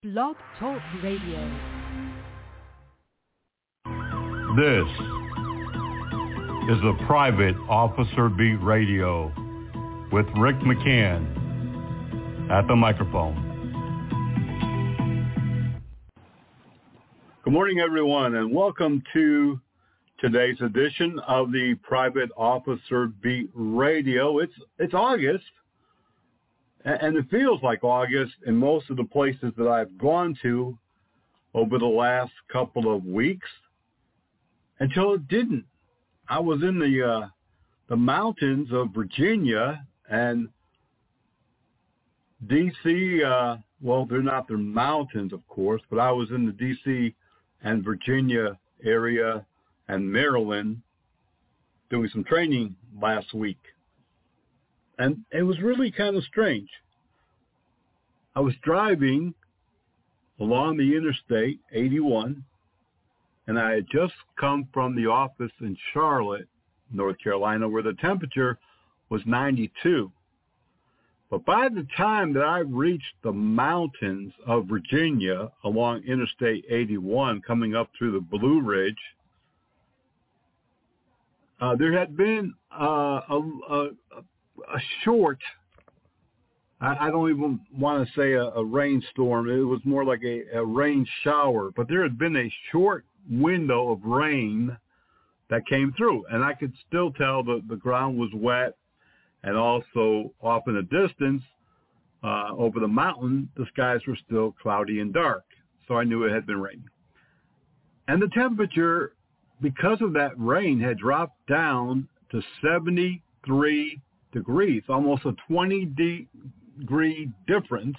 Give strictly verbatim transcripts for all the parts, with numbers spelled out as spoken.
Blog Talk Radio. This is the Private Officer Beat Radio with Rick McCann at the microphone. Good morning, everyone, and welcome to today's edition of the Private Officer Beat Radio. It's it's August, and it feels like August in most of the places that I've gone to over the last couple of weeks, until it didn't. I was in the uh, the mountains of Virginia and D C. Uh, well, they're not the mountains, of course, but I was in the D C and Virginia area and Maryland doing some training last week. And it was really kind of strange. I was driving along the Interstate eighty-one, and I had just come from the office in Charlotte, North Carolina, where the temperature was ninety-two. But by the time that I reached the mountains of Virginia along Interstate eighty-one, coming up through the Blue Ridge, uh, there had been uh, a, a, a short, I, I don't even want to say a, a rainstorm. It was more like a, a rain shower. But there had been a short window of rain that came through, and I could still tell that the ground was wet. And also off in the distance, uh, over the mountain, the skies were still cloudy and dark. So I knew it had been raining. And the temperature, because of that rain, had dropped down to seventy-three degrees, almost a twenty degree difference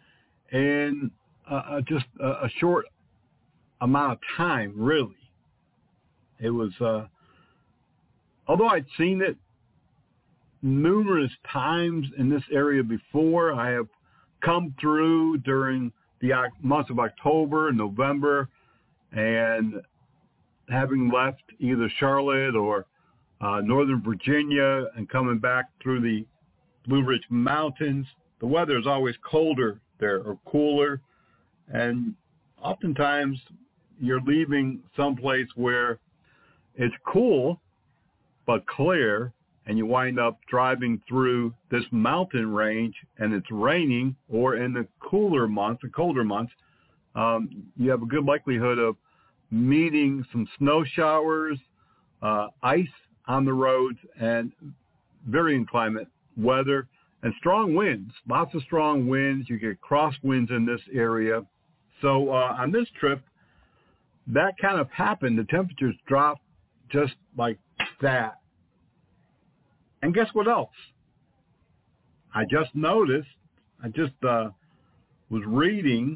in uh, just a, a short amount of time, really. It was, uh, although I'd seen it numerous times in this area before. I have come through during the months of October and November, and having left either Charlotte or uh, Northern Virginia and coming back through the Blue Ridge Mountains, the weather is always colder there or cooler, and oftentimes you're leaving someplace where it's cool but clear, and you wind up driving through this mountain range and it's raining, or in the cooler months, the colder months, um, you have a good likelihood of meeting some snow showers, uh, ice on the roads, and very inclement weather and strong winds, lots of strong winds. You get crosswinds in this area. So uh, on this trip, that kind of happened. The temperatures dropped just like that. And guess what else? I just noticed, I just uh, was reading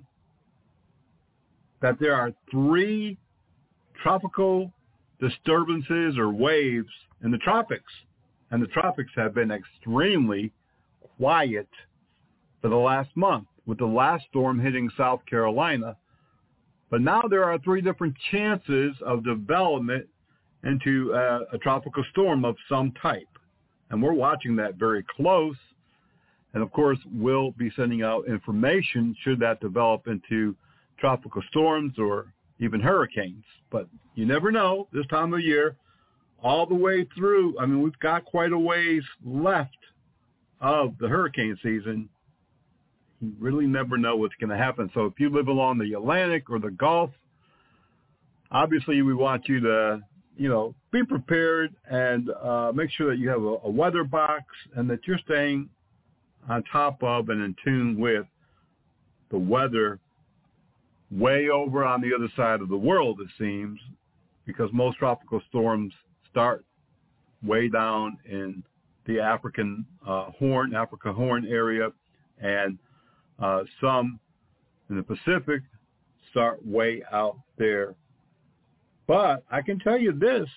that there are three tropical disturbances or waves in the tropics. And the tropics have been extremely quiet for the last month, with the last storm hitting South Carolina. But now there are three different chances of development into uh, a tropical storm of some type. And we're watching that very close. And, of course, we'll be sending out information should that develop into tropical storms or even hurricanes. But you never know this time of year, all the way through. I mean, we've got quite a ways left of the hurricane season. You really never know what's going to happen. So if you live along the Atlantic or the Gulf, obviously we want you to, you know, be prepared and uh, make sure that you have a, a weather box and that you're staying on top of and in tune with the weather way over on the other side of the world, it seems, because most tropical storms start way down in the African uh, Horn, Africa Horn area, and uh, some in the Pacific start way out there. But I can tell you this,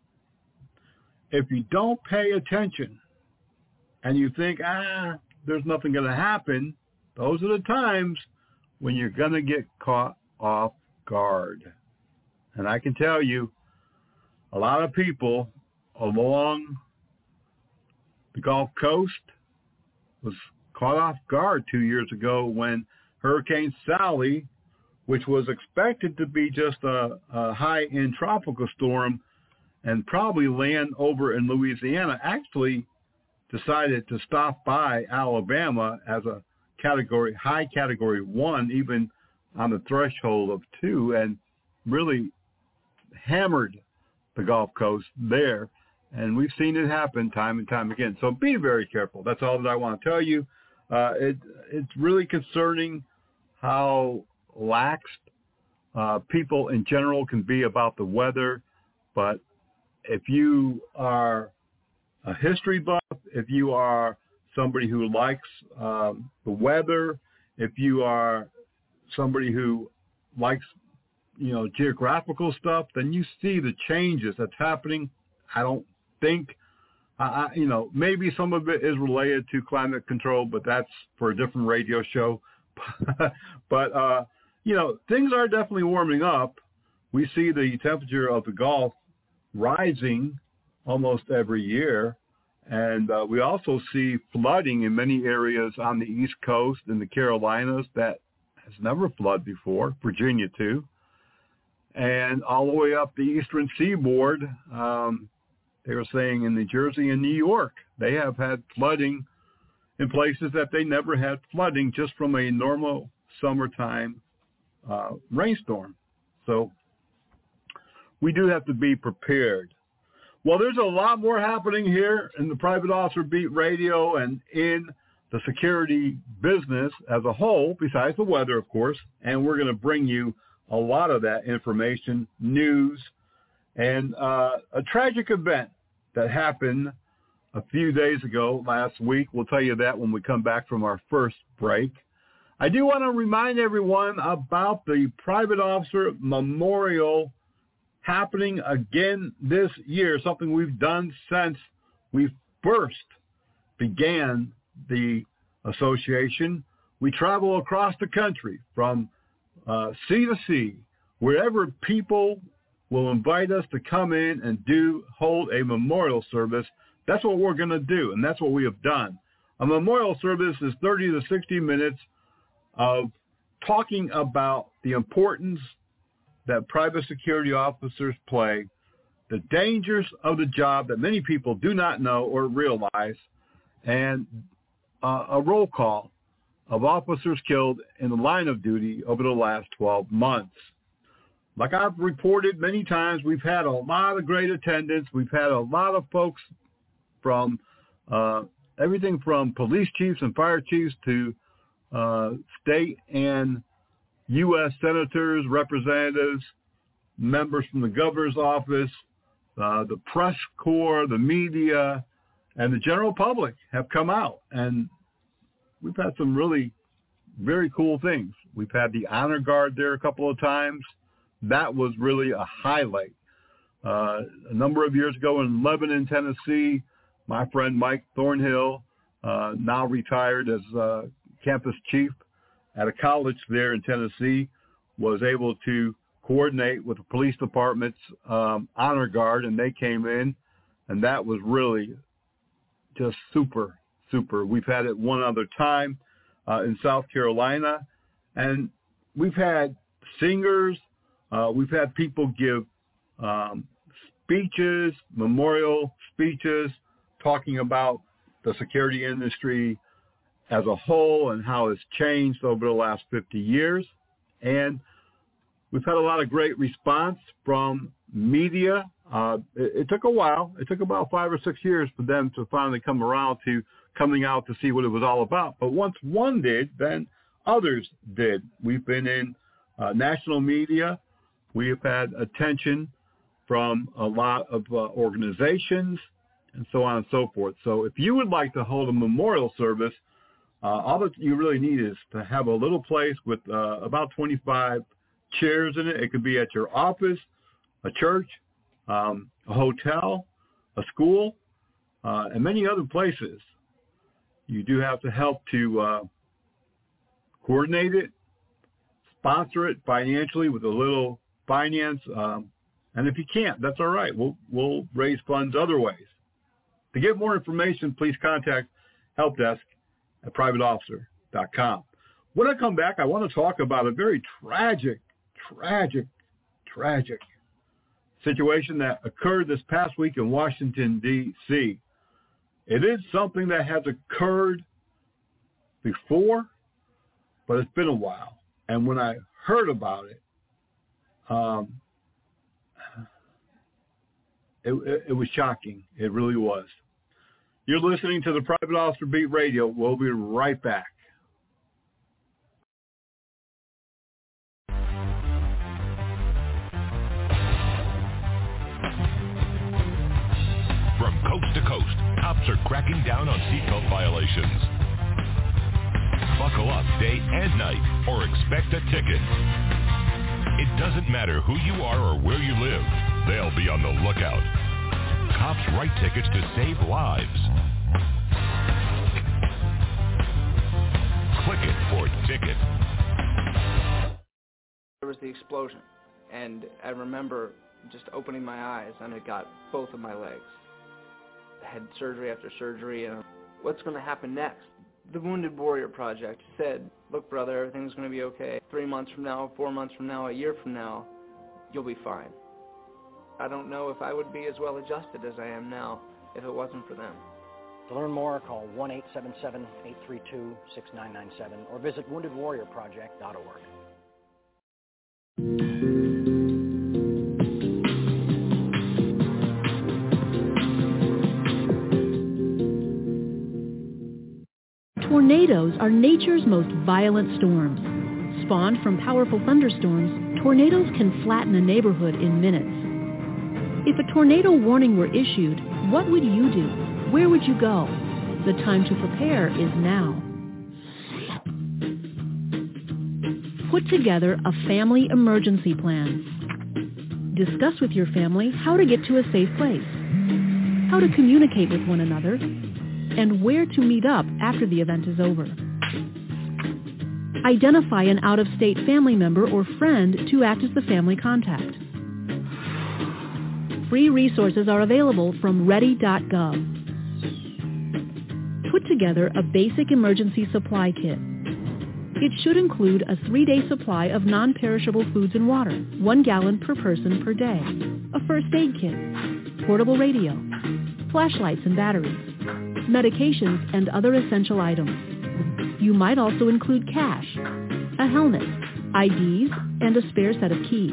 if you don't pay attention and you think, ah, there's nothing going to happen, those are the times when you're going to get caught off guard. And I can tell you, a lot of people along the Gulf Coast was caught off guard two years ago when Hurricane Sally, which was expected to be just a, a high-end tropical storm and probably land over in Louisiana, actually decided to stop by Alabama as a category, high category one, even on the threshold of two, and really hammered the Gulf Coast there. And we've seen it happen time and time again. So be very careful. That's all that I want to tell you. Uh, it, it's really concerning how lax uh, people in general can be about the weather. But if you are a history buff, if you are somebody who likes um, the weather, if you are somebody who likes, you know, geographical stuff, then you see the changes that's happening. I don't think, uh, you know, maybe some of it is related to climate control, but that's for a different radio show. But, uh, you know, things are definitely warming up. We see the temperature of the Gulf rising almost every year. And uh, we also see flooding in many areas on the East Coast and the Carolinas that has never flooded before, Virginia too. And all the way up the eastern seaboard, um, they were saying in New Jersey and New York, they have had flooding in places that they never had flooding just from a normal summertime uh, rainstorm. So we do have to be prepared. Well, there's a lot more happening here in the Private Officer Beat Radio and in the security business as a whole, besides the weather, of course, and we're going to bring you a lot of that information, news, and uh, a tragic event that happened a few days ago, last week. We'll tell you that when we come back from our first break. I do want to remind everyone about the Private Officer Memorial happening again this year, something we've done since we first began the association. We travel across the country from uh, sea to sea, wherever people will invite us to come in and do hold a memorial service. That's what we're going to do, and that's what we have done. A memorial service is thirty to sixty minutes of talking about the importance that private security officers play, the dangers of the job that many people do not know or realize, and uh, a roll call of officers killed in the line of duty over the last twelve months. Like I've reported many times, we've had a lot of great attendance. We've had a lot of folks from uh, everything from police chiefs and fire chiefs to uh, state and U S senators, representatives, members from the governor's office, uh, the press corps, the media, and the general public have come out. And we've had some really very cool things. We've had the Honor Guard there a couple of times. That was really a highlight. Uh, a number of years ago in Lebanon, Tennessee, my friend Mike Thornhill, uh, now retired as uh, campus chief at a college there in Tennessee, was able to coordinate with the police department's um, Honor Guard, and they came in, and that was really just super, super. We've had it one other time uh, in South Carolina, and we've had singers, uh, we've had people give um, speeches, memorial speeches, talking about the security industry as a whole and how it's changed over the last fifty years. And we've had a lot of great response from media. Uh, it, it took a while. It took about five or six years for them to finally come around to coming out to see what it was all about. But once one did, then others did. We've been in uh, national media. We have had attention from a lot of uh, organizations and so on and so forth. So if you would like to hold a memorial service, Uh, all that you really need is to have a little place with uh, about twenty-five chairs in it. It could be at your office, a church, um, a hotel, a school, uh, and many other places. You do have to help to uh, coordinate it, sponsor it financially with a little finance. Um, and if you can't, that's all right. We'll, we'll raise funds other ways. To get more information, please contact Help Desk at private officer dot com. When I come back, I want to talk about a very tragic, tragic, tragic situation that occurred this past week in Washington, D C It is something that has occurred before, but it's been a while. And when I heard about it, um, it, it, it was shocking. It really was. You're listening to the Private Officer Beat Radio. We'll be right back. From coast to coast, cops are cracking down on seatbelt violations. Buckle up day and night or expect a ticket. It doesn't matter who you are or where you live. They'll be on the lookout. Cops write tickets to save lives. Click it for ticket. There was the explosion, and I remember just opening my eyes, and it got both of my legs. I had surgery after surgery, and what's going to happen next? The Wounded Warrior Project said, look, brother, everything's going to be okay. Three months from now, four months from now, a year from now, you'll be fine. I don't know if I would be as well adjusted as I am now if it wasn't for them. To learn more, call one eight seven seven, eight three two, six nine nine seven or visit wounded warrior project dot org. Tornadoes are nature's most violent storms. Spawned from powerful thunderstorms, tornadoes can flatten a neighborhood in minutes. If a tornado warning were issued, what would you do? Where would you go? The time to prepare is now. Put together a family emergency plan. Discuss with your family how to get to a safe place, how to communicate with one another, and where to meet up after the event is over. Identify an out-of-state family member or friend to act as the family contact. Free resources are available from ready dot gov. Put together a basic emergency supply kit. It should include a three-day supply of non-perishable foods and water, one gallon per person per day, a first aid kit, portable radio, flashlights and batteries, medications, and other essential items. You might also include cash, a helmet, I Ds, and a spare set of keys.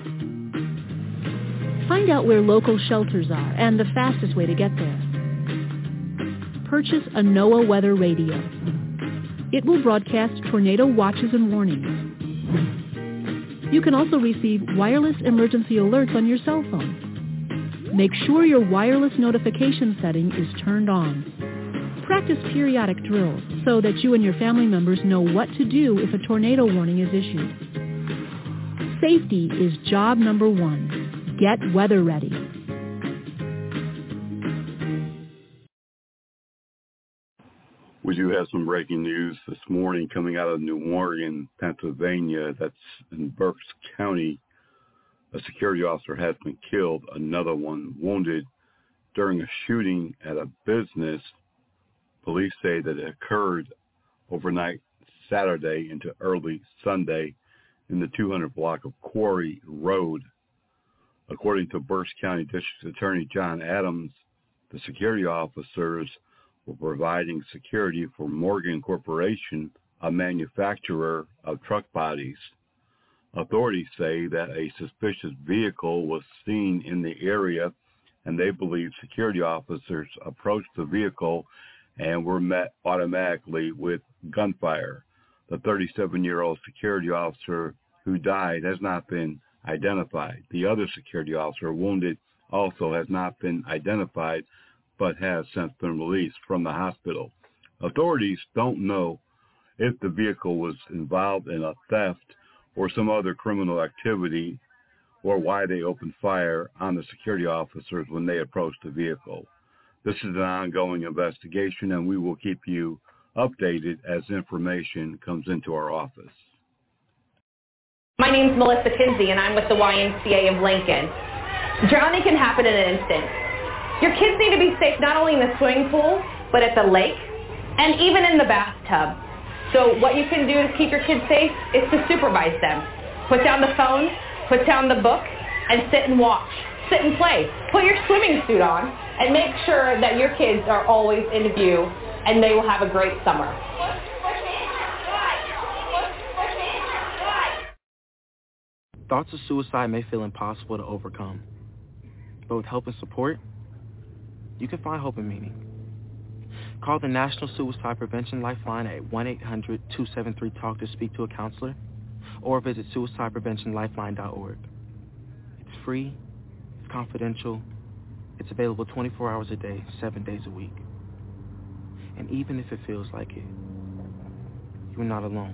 Find out where local shelters are and the fastest way to get there. Purchase a NOAA weather radio. It will broadcast tornado watches and warnings. You can also receive wireless emergency alerts on your cell phone. Make sure your wireless notification setting is turned on. Practice periodic drills so that you and your family members know what to do if a tornado warning is issued. Safety is job number one. Get weather ready. We do have some breaking news this morning coming out of New Morgan, Pennsylvania. That's in Berks County. A security officer has been killed, another one wounded during a shooting at a business. Police say that it occurred overnight Saturday into early Sunday in the two hundred block of Quarry Road. According to Berks County District Attorney John Adams, the security officers were providing security for Morgan Corporation, a manufacturer of truck bodies. Authorities say that a suspicious vehicle was seen in the area, and they believe security officers approached the vehicle and were met automatically with gunfire. The thirty-seven-year-old security officer who died has not been identified. The other security officer wounded also has not been identified, but has since been released from the hospital. Authorities don't know if the vehicle was involved in a theft or some other criminal activity, or why they opened fire on the security officers when they approached the vehicle. This is an ongoing investigation, and we will keep you updated as information comes into our office. My name's Melissa Kinsey, and I'm with the Y M C A of Lincoln. Drowning can happen in an instant. Your kids need to be safe not only in the swimming pool, but at the lake, and even in the bathtub. So what you can do to keep your kids safe is to supervise them. Put down the phone, put down the book, and sit and watch. Sit and play. Put your swimming suit on and make sure that your kids are always in view and they will have a great summer. Thoughts of suicide may feel impossible to overcome, but with help and support, you can find hope and meaning. Call the National Suicide Prevention Lifeline at one eight hundred two seven three talk to speak to a counselor, or visit suicide prevention lifeline dot org. It's free, it's confidential, it's available twenty-four hours a day, seven days a week. And even if it feels like it, you're not alone.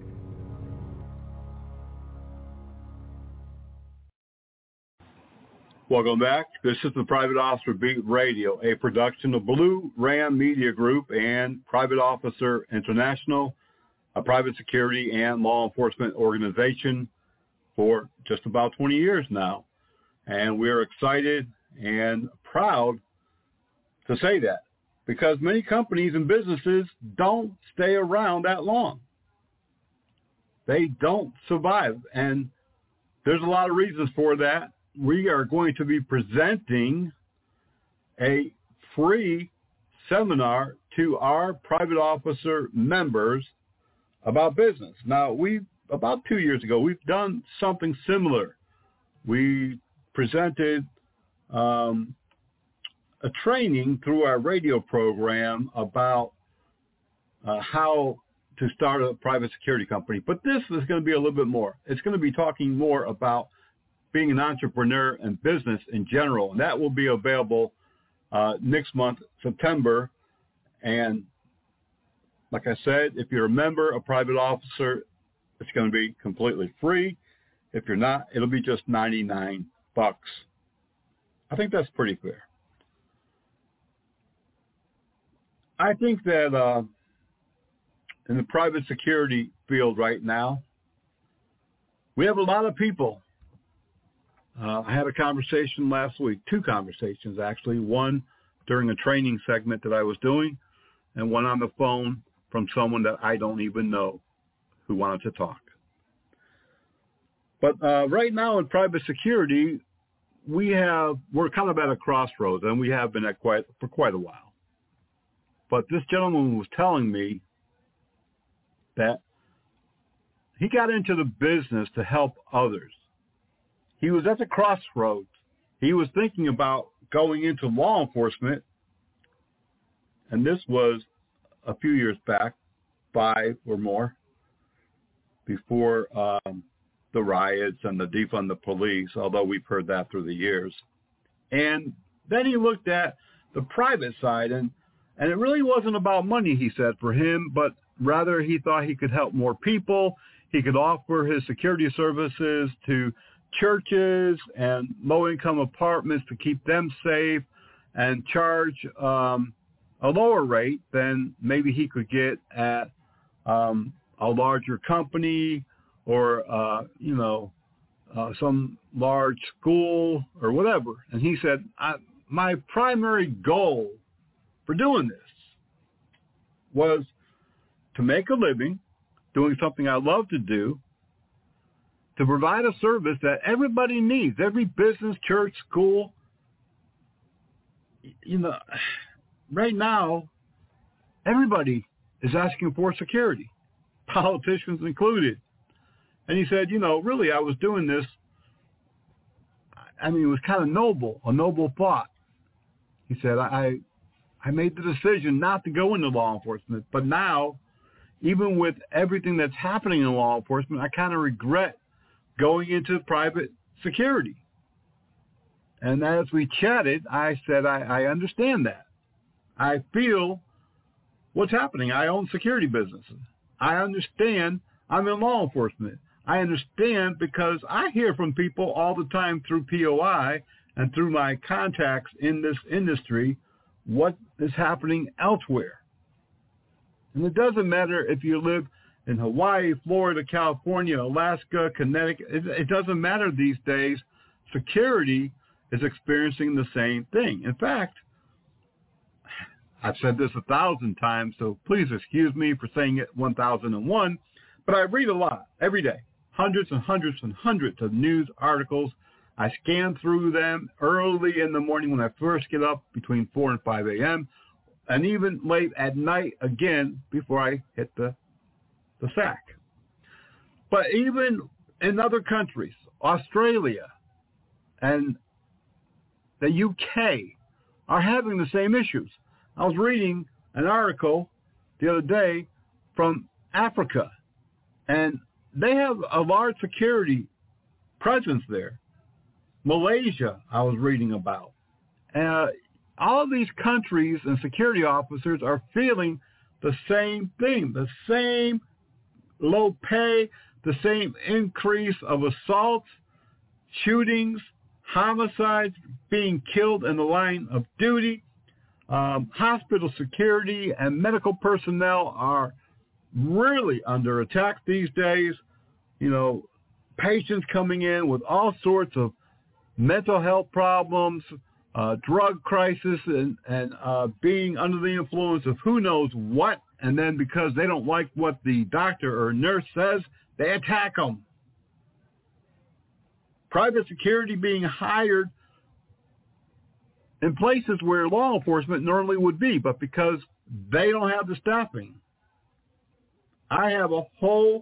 Welcome back. This is the Private Officer Beat Radio, a production of Blue Ram Media Group and Private Officer International, a private security and law enforcement organization for just about twenty years now. And we're excited and proud to say that because many companies and businesses don't stay around that long. They don't survive. And there's a lot of reasons for that. We are going to be presenting a free seminar to our private officer members about business. Now, we about two years ago, we've done something similar. We presented um, a training through our radio program about uh, how to start a private security company. But this is going to be a little bit more. It's going to be talking more about being an entrepreneur and business in general. And that will be available uh, next month, September. And like I said, if you're a member, a private officer, it's going to be completely free. If you're not, it'll be just ninety-nine bucks. I think that's pretty fair. I think that uh, in the private security field right now, we have a lot of people. Uh, I had a conversation last week, two conversations actually, one during a training segment that I was doing and one on the phone from someone that I don't even know who wanted to talk. But uh, right now in private security, we have, we're kind of at a crossroads, and we have been at quite for quite a while. But this gentleman was telling me that he got into the business to help others. He was at the crossroads. He was thinking about going into law enforcement, and this was a few years back, five or more, before um, the riots and the defund the police, although we've heard that through the years. And then he looked at the private side, and, and it really wasn't about money, he said, for him, but rather he thought he could help more people. He could offer his security services to churches and low-income apartments to keep them safe and charge um, a lower rate than maybe he could get at um, a larger company or, uh, you know, uh, some large school or whatever. And he said, I, my primary goal for doing this was to make a living doing something I love to do, to provide a service that everybody needs, every business, church, school. You know, right now, everybody is asking for security, politicians included. And he said, you know, really, I was doing this, I mean, it was kind of noble, a noble thought. He said, I, I made the decision not to go into law enforcement, but now, even with everything that's happening in law enforcement, I kind of regret going into private security. And as we chatted, I said, I, I understand that. I feel what's happening. I own security businesses. I understand I'm in law enforcement. I understand because I hear from people all the time through P O I and through my contacts in this industry what is happening elsewhere. And it doesn't matter if you live in Hawaii, Florida, California, Alaska, Connecticut. It, it doesn't matter these days. Security is experiencing the same thing. In fact, I've said this a thousand times, so please excuse me for saying it one thousand and one, but I read a lot every day, hundreds and hundreds and hundreds of news articles. I scan through them early in the morning when I first get up between four and five a.m., and even late at night again before I hit the, the sack. But even in other countries, Australia and the U K are having the same issues. I was reading an article the other day from Africa, and they have a large security presence there. Malaysia, I was reading about. Uh, all of these countries and security officers are feeling the same thing, the same low pay, the same increase of assaults, shootings, homicides, being killed in the line of duty. Um, hospital security and medical personnel are really under attack these days. You know, patients coming in with all sorts of mental health problems, uh, drug crisis, and, and uh, being under the influence of who knows what. And then because they don't like what the doctor or nurse says, they attack them. Private security being hired in places where law enforcement normally would be, but because they don't have the staffing. I have a whole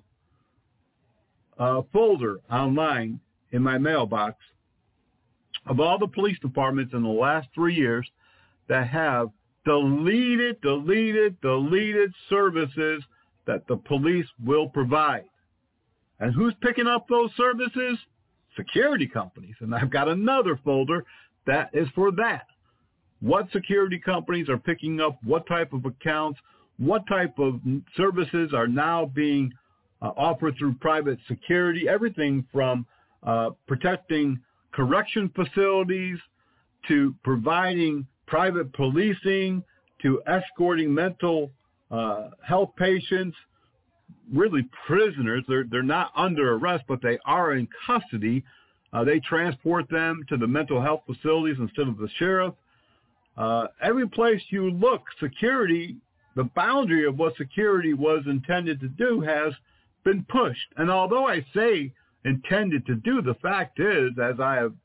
uh, folder online in my mailbox of all the police departments in the last three years that have deleted, deleted, deleted services that the police will provide. And who's picking up those services? Security companies. And I've got another folder that is for that. What security companies are picking up what type of accounts, what type of services are now being uh, offered through private security, everything from uh, protecting correction facilities to providing private policing to escorting mental uh, health patients, really prisoners. They're, they're not under arrest, but they are in custody. Uh, they transport them to the mental health facilities instead of the sheriff. Uh, every place you look, security, the boundary of what security was intended to do has been pushed. And although I say intended to do, the fact is, as I have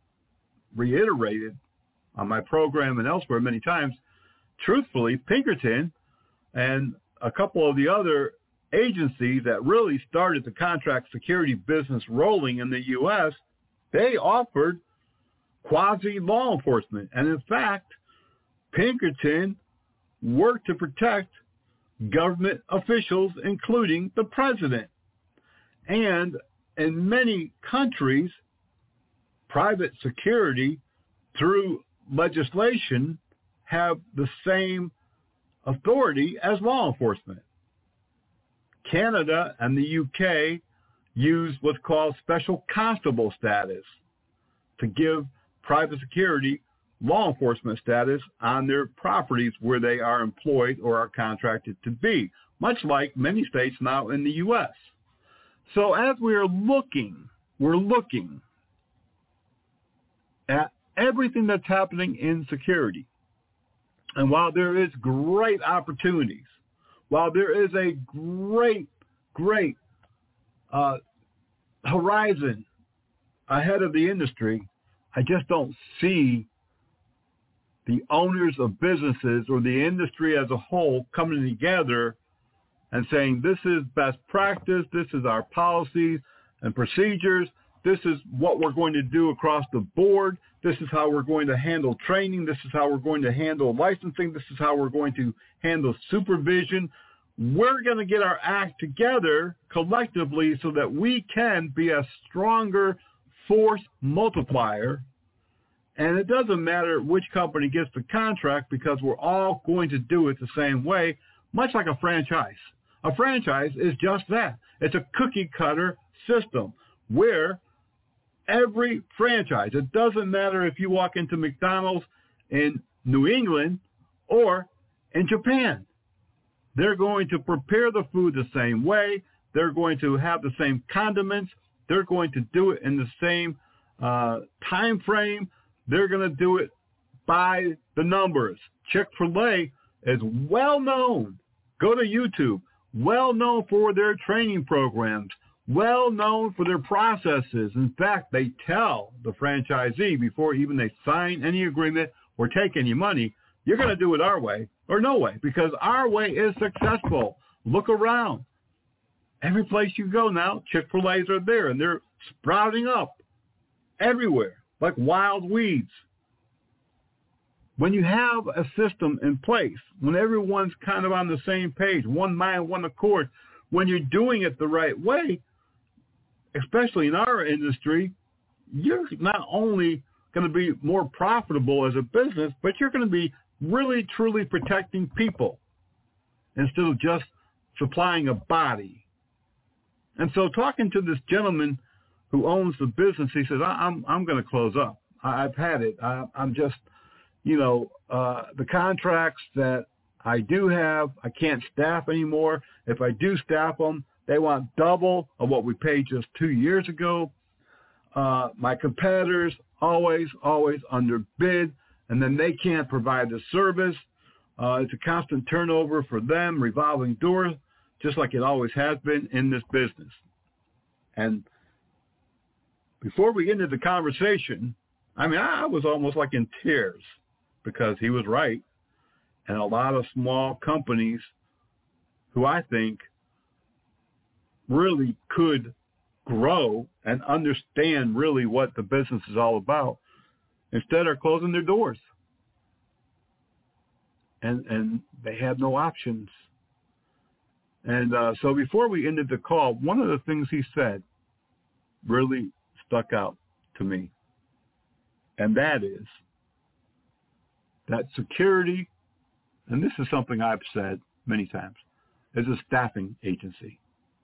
reiterated on my program and elsewhere many times, truthfully, Pinkerton and a couple of the other agencies that really started the contract security business rolling in the U S, they offered quasi-law enforcement. And in fact, Pinkerton worked to protect government officials, including the president. And in many countries, private security, through legislation, have the same authority as law enforcement. Canada and the U K use what's called special constable status to give private security law enforcement status on their properties where they are employed or are contracted to be, much like many states now in the U S. So as we are looking, we're looking at everything that's happening in security. And while there is great opportunities, while there is a great, great uh, horizon ahead of the industry, I just don't see the owners of businesses or the industry as a whole coming together and saying, this is best practice, this is our policies and procedures, this is what we're going to do across the board, this is how we're going to handle training, this is how we're going to handle licensing, this is how we're going to handle supervision. We're going to get our act together collectively so that we can be a stronger force multiplier. And it doesn't matter which company gets the contract because we're all going to do it the same way, much like a franchise. A franchise is just that. It's a cookie cutter system where every franchise, it doesn't matter if you walk into McDonald's in New England or in Japan. They're going to prepare the food the same way. They're going to have the same condiments. They're going to do it in the same uh, time frame. They're going to do it by the numbers. Chick-fil-A is well known. Go to YouTube. Well known for their training programs. Well known for their processes. In fact, they tell the franchisee before even they sign any agreement or take any money, you're going to do it our way or no way, because our way is successful. Look around. Every place you go now, Chick-fil-A's are there, and they're sprouting up everywhere like wild weeds. When you have a system in place, when everyone's kind of on the same page, one mind, one accord, when you're doing it the right way, especially in our industry, you're not only going to be more profitable as a business, but you're going to be really, truly protecting people instead of just supplying a body. And so talking to this gentleman who owns the business, he says, I'm I'm going to close up. I've had it. I, I'm just, you know, uh, the contracts that I do have, I can't staff anymore. If I do staff them, they want double of what we paid just two years ago. Uh, my competitors always, always underbid, and then they can't provide the service. Uh, it's a constant turnover for them, revolving doors, just like it always has been in this business. And before we ended the conversation, I mean, I was almost like in tears because he was right. And a lot of small companies who I think really could grow and understand really what the business is all about, instead are closing their doors. And and they have no options. And uh, so before we ended the call, one of the things he said really stuck out to me. And that is that security, and this is something I've said many times, is a staffing agency.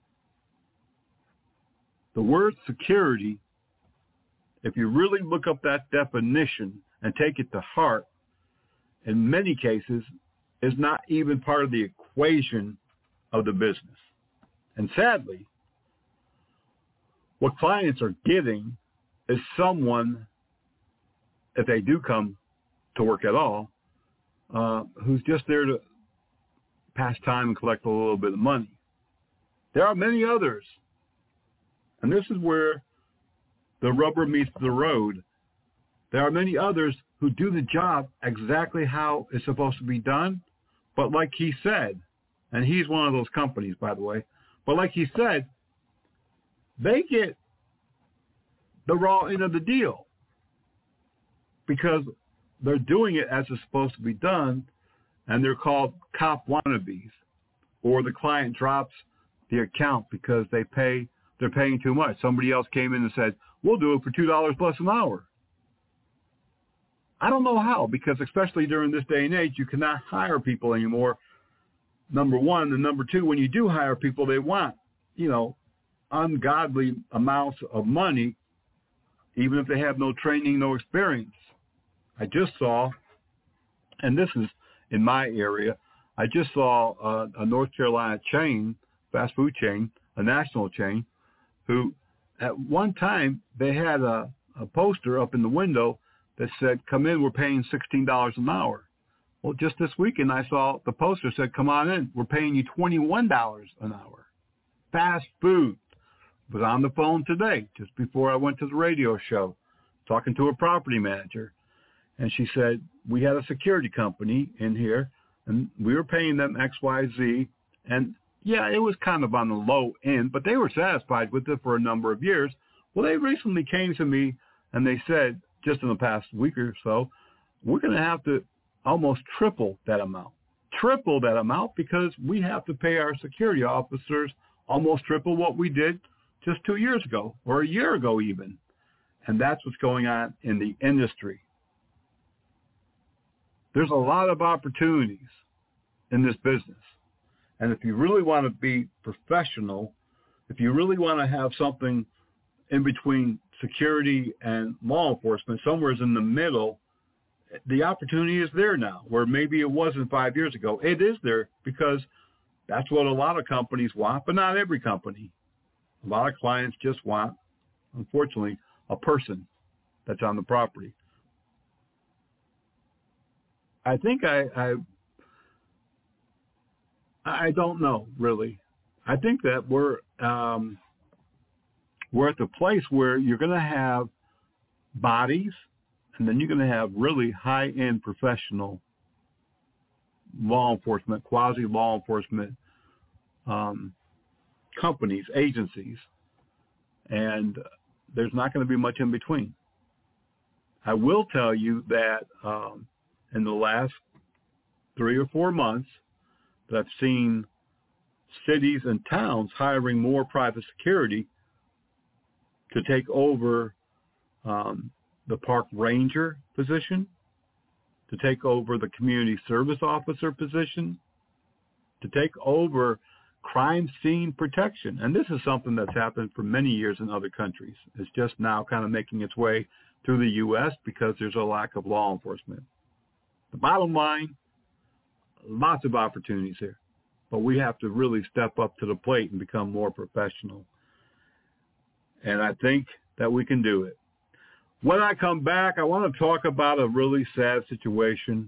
The word security, if you really look up that definition and take it to heart, in many cases, is not even part of the equation of the business. And sadly, what clients are getting is someone, if they do come to work at all, uh, who's just there to pass time and collect a little bit of money. There are many others. And this is where the rubber meets the road. There are many others who do the job exactly how it's supposed to be done. But like he said, and he's one of those companies, by the way, but like he said, they get the raw end of the deal because they're doing it as it's supposed to be done, and they're called cop wannabes, or the client drops the account because they pay they're paying too much. Somebody else came in and said, we'll do it for two dollars plus an hour. I don't know how, because especially during this day and age, you cannot hire people anymore, number one. And number two, when you do hire people, they want, you know, ungodly amounts of money, even if they have no training, no experience. I just saw, and this is in my area, I just saw a, a North Carolina chain, fast food chain, a national chain, who at one time they had a, a poster up in the window that said, come in, we're paying sixteen dollars an hour. Well, just this weekend I saw the poster said, come on in, we're paying you twenty-one dollars an hour. Fast food. Was on the phone today, just before I went to the radio show, talking to a property manager. And she said, we had a security company in here, and we were paying them X, Y, Z. And yeah, it was kind of on the low end, but they were satisfied with it for a number of years. Well, they recently came to me and they said, just in the past week or so, we're going to have to almost triple that amount. Triple that amount because we have to pay our security officers almost triple what we did just two years ago or a year ago even. And that's what's going on in the industry. There's a lot of opportunities in this business. And if you really want to be professional, if you really want to have something in between security and law enforcement, somewhere in the middle, the opportunity is there now, where maybe it wasn't five years ago. It is there because that's what a lot of companies want, but not every company. A lot of clients just want, unfortunately, a person that's on the property. I think I, I I don't know, really. I think that we're um, we're at the place where you're going to have bodies, and then you're going to have really high-end professional law enforcement, quasi-law enforcement um, companies, agencies, and there's not going to be much in between. I will tell you that um, in the last three or four months that I've seen cities and towns hiring more private security to take over um, the park ranger position, to take over the community service officer position, to take over crime scene protection. And this is something that's happened for many years in other countries. It's just now kind of making its way through the U S because there's a lack of law enforcement. The bottom line, lots of opportunities here, but we have to really step up to the plate and become more professional. And I think that we can do it. When I come back, I want to talk about a really sad situation.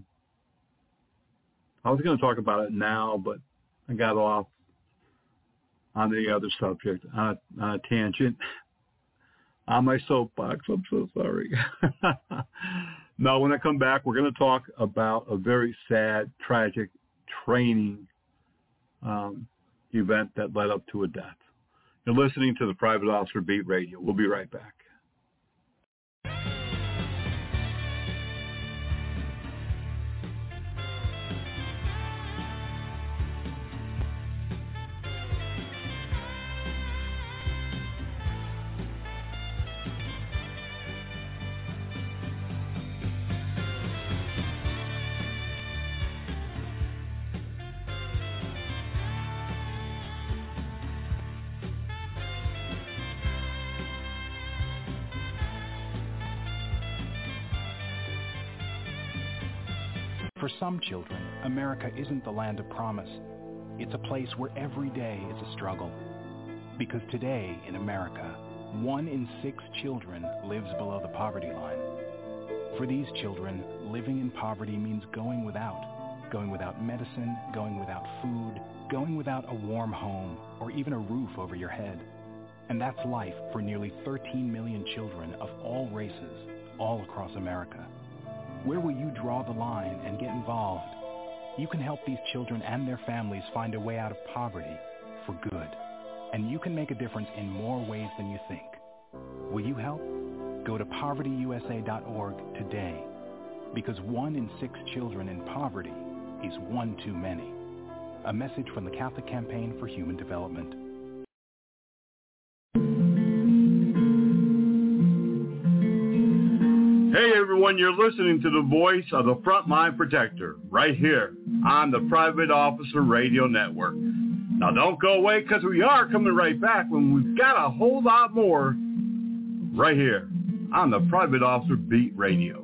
I was going to talk about it now, but I got off on the other subject, on a, on a tangent, on my soapbox. I'm so sorry. No, when I come back, we're going to talk about a very sad, tragic training um, event that led up to a death. You're listening to the Private Officer Beat Radio. We'll be right back. For some children, America isn't the land of promise. It's a place where every day is a struggle. Because today in America, one in six children lives below the poverty line. For these children, living in poverty means going without. Going without medicine, going without food, going without a warm home, or even a roof over your head. And that's life for nearly thirteen million children of all races, all across America. Where will you draw the line and get involved? You can help these children and their families find a way out of poverty for good. And you can make a difference in more ways than you think. Will you help? Go to poverty u s a dot org today. Because one in six children in poverty is one too many. A message from the Catholic Campaign for Human Development. Hey everyone, you're listening to the voice of the Frontline Protector right here on the Private Officer Radio Network. Now don't go away because we are coming right back when we've got a whole lot more right here on the Private Officer Beat Radio.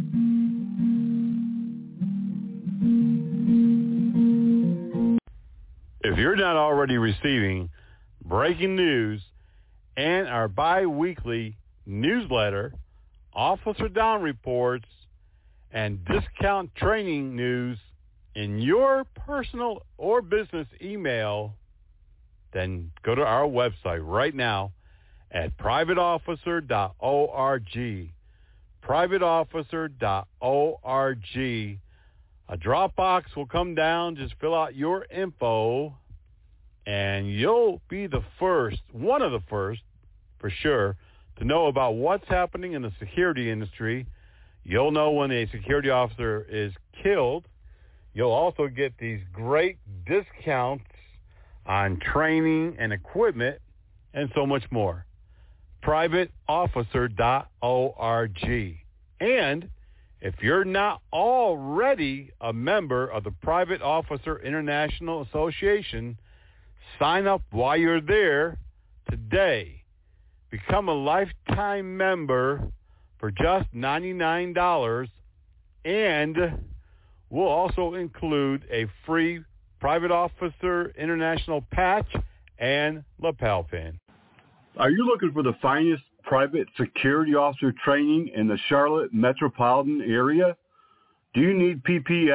If you're not already receiving breaking news and our bi-weekly newsletter, Officer Down reports, and discount training news in your personal or business email, then go to our website right now at private officer dot org. private officer dot org. A Dropbox will come down. Just fill out your info, and you'll be the first, one of the first, for sure, to know about what's happening in the security industry. You'll know when a security officer is killed. You'll also get these great discounts on training and equipment and so much more. private officer dot org. And if you're not already a member of the Private Officer International Association, sign up while you're there today. Become a lifetime member for just ninety-nine dollars, and we'll also include a free Private Officer International patch and lapel pin. Are you looking for the finest private security officer training in the Charlotte metropolitan area? Do you need P P S,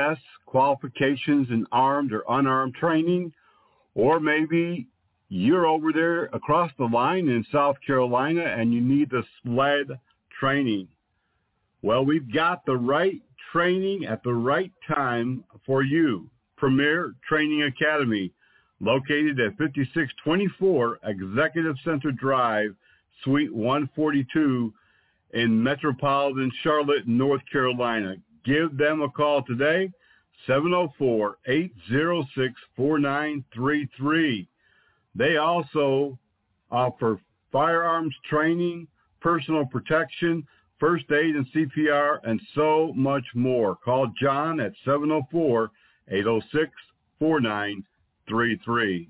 qualifications in armed or unarmed training, or maybe you're over there across the line in South Carolina and you need the sled training. Well, we've got the right training at the right time for you. Premier Training Academy, located at fifty-six twenty-four Executive Center Drive, Suite one forty-two in metropolitan Charlotte, North Carolina. Give them a call today, seven oh four, eight oh six, four nine three three. They also offer firearms training, personal protection, first aid and C P R, and so much more. Call John at seven oh four, eight oh six, four nine three three.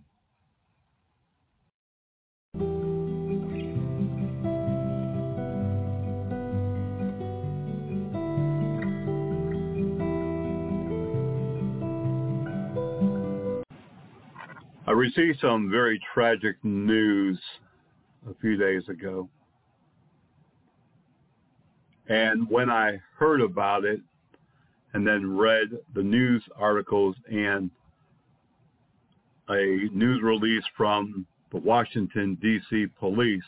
I received some very tragic news a few days ago. And when I heard about it and then read the news articles and a news release from the Washington, D C police,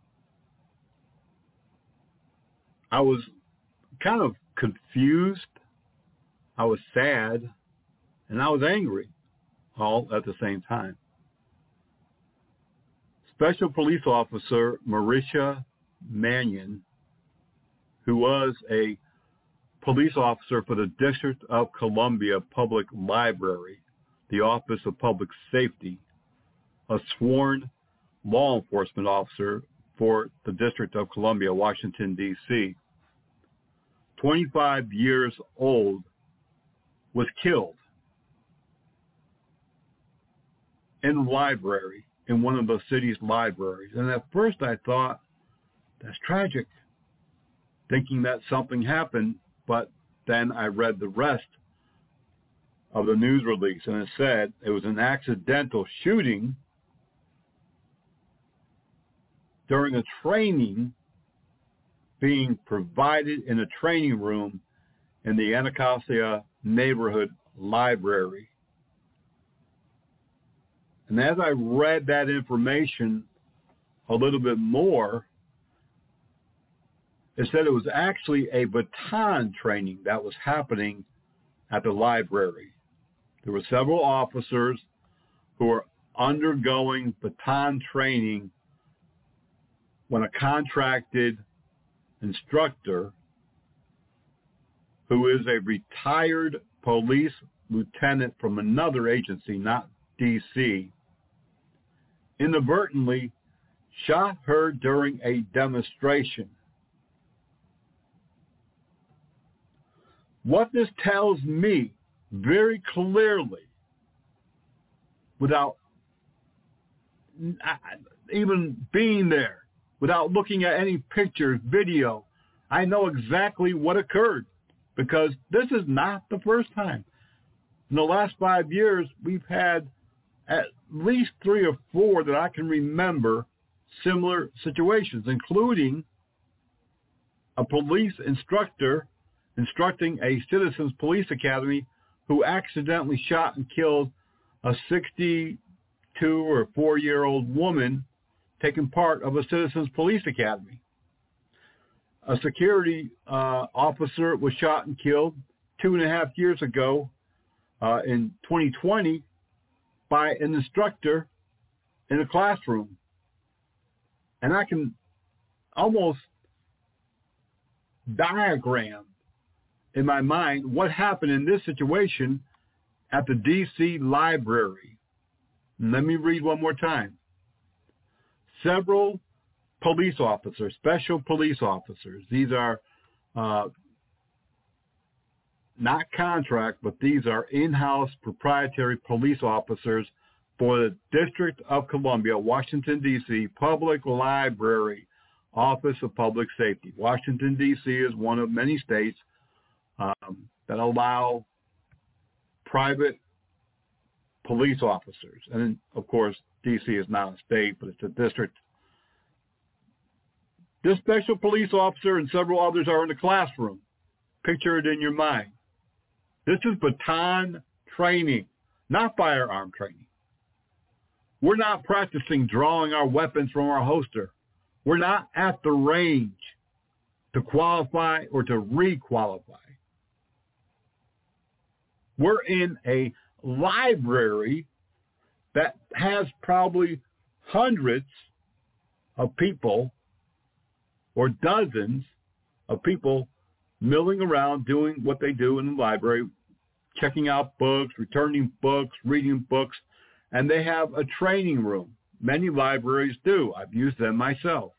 I was kind of confused, I was sad, and I was angry all at the same time. Special Police Officer Marisha Mannion, who was a police officer for the District of Columbia Public Library, the Office of Public Safety, a sworn law enforcement officer for the District of Columbia, Washington, D C, twenty-five years old, was killed in the library, in one of the city's libraries. And at first I thought, that's tragic, thinking that something happened, but then I read the rest of the news release, and it said it was an accidental shooting during a training being provided in a training room in the Anacostia Neighborhood Library. And as I read that information a little bit more, it said it was actually a baton training that was happening at the library. There were several officers who were undergoing baton training when a contracted instructor, who is a retired police lieutenant from another agency, not D C, inadvertently shot her during a demonstration. What this tells me very clearly, without even being there, without looking at any pictures, video, I know exactly what occurred, because this is not the first time. In the last five years, we've had at least three or four that I can remember similar situations, including a police instructor instructing a Citizens Police Academy who accidentally shot and killed a sixty-two or four-year-old woman taking part of a Citizens Police Academy. A security uh, officer was shot and killed two and a half years ago uh, in twenty twenty by an instructor in a classroom. And I can almost diagram in my mind what happened in this situation at the D C library. And let me read one more time. Several police officers, special police officers, these are uh, not contract, but these are in-house proprietary police officers for the District of Columbia, Washington, D C Public Library, Office of Public Safety. Washington, D C is one of many states um, that allow private police officers. And, of course, D C is not a state, but it's a district. This special police officer and several others are in the classroom. Picture it in your mind. This is baton training, not firearm training. We're not practicing drawing our weapons from our holster. We're not at the range to qualify or to re-qualify. We're in a library that has probably hundreds of people or dozens of people milling around doing what they do in the library, checking out books, returning books, reading books, and they have a training room. Many libraries do. I've used them myself.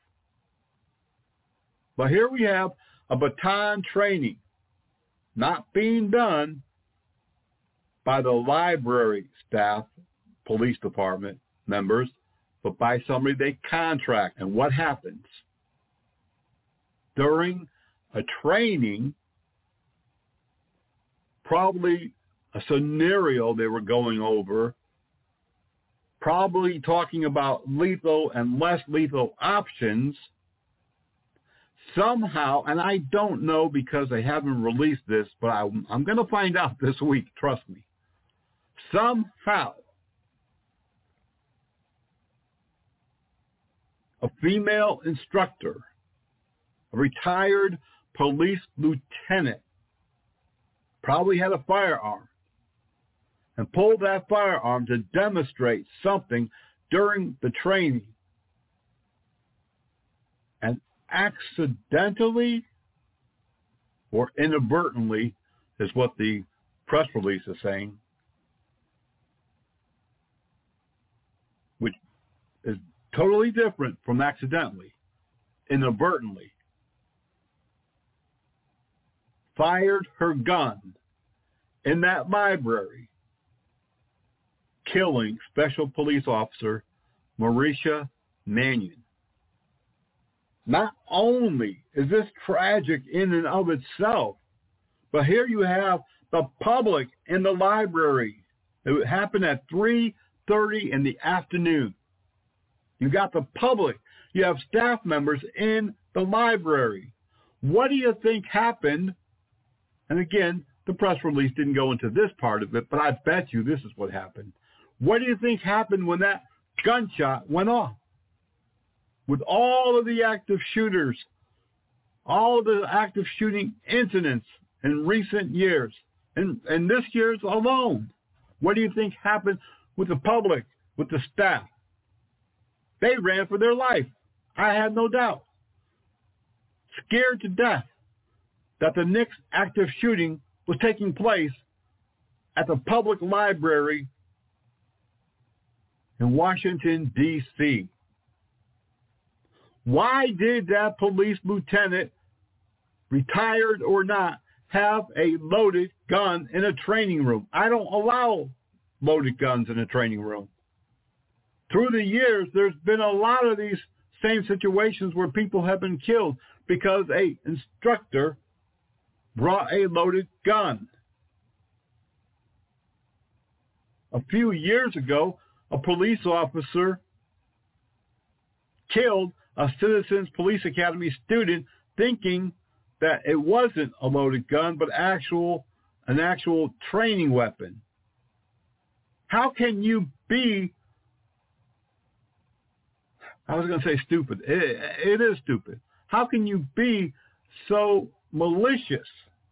But here we have a baton training not being done by the library staff, police department members, but by somebody they contract. And what happens? During a training, probably a scenario they were going over, probably talking about lethal and less lethal options, somehow, and I don't know because they haven't released this, but I, I'm going to find out this week, trust me. Somehow, a female instructor, a retired police lieutenant, probably had a firearm and pulled that firearm to demonstrate something during the training. And accidentally or inadvertently is what the press release is saying, which is totally different from accidentally, inadvertently, fired her gun in that library, killing Special Police Officer Marisha Mannion. Not only is this tragic in and of itself, but here you have the public in the library. It happened at three thirty in the afternoon. You got the public. You have staff members in the library. What do you think happened? And again, the press release didn't go into this part of it, but I bet you this is what happened. What do you think happened when that gunshot went off? With all of the active shooters, all of the active shooting incidents in recent years, and, and this year's alone, what do you think happened with the public, with the staff? They ran for their life. I had no doubt. Scared to death that the next active shooting was taking place at the public library in Washington, D C Why did that police lieutenant, retired or not, have a loaded gun in a training room? I don't allow loaded guns in a training room. Through the years, there's been a lot of these same situations where people have been killed because a instructor brought a loaded gun. A few years ago, a police officer killed a Citizens Police Academy student thinking that it wasn't a loaded gun, but actual an actual training weapon. How can you be, I was going to say stupid. It, it is stupid. How can you be so malicious?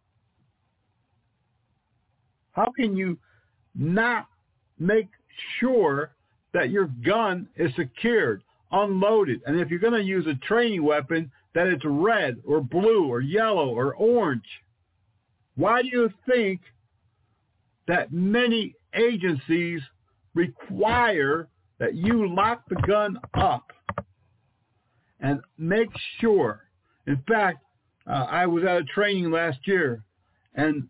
How can you not make sure that your gun is secured, unloaded, and if you're going to use a training weapon, that it's red or blue or yellow or orange? Why do you think that many agencies require that you lock the gun up and make sure? In fact, uh, I was at a training last year, and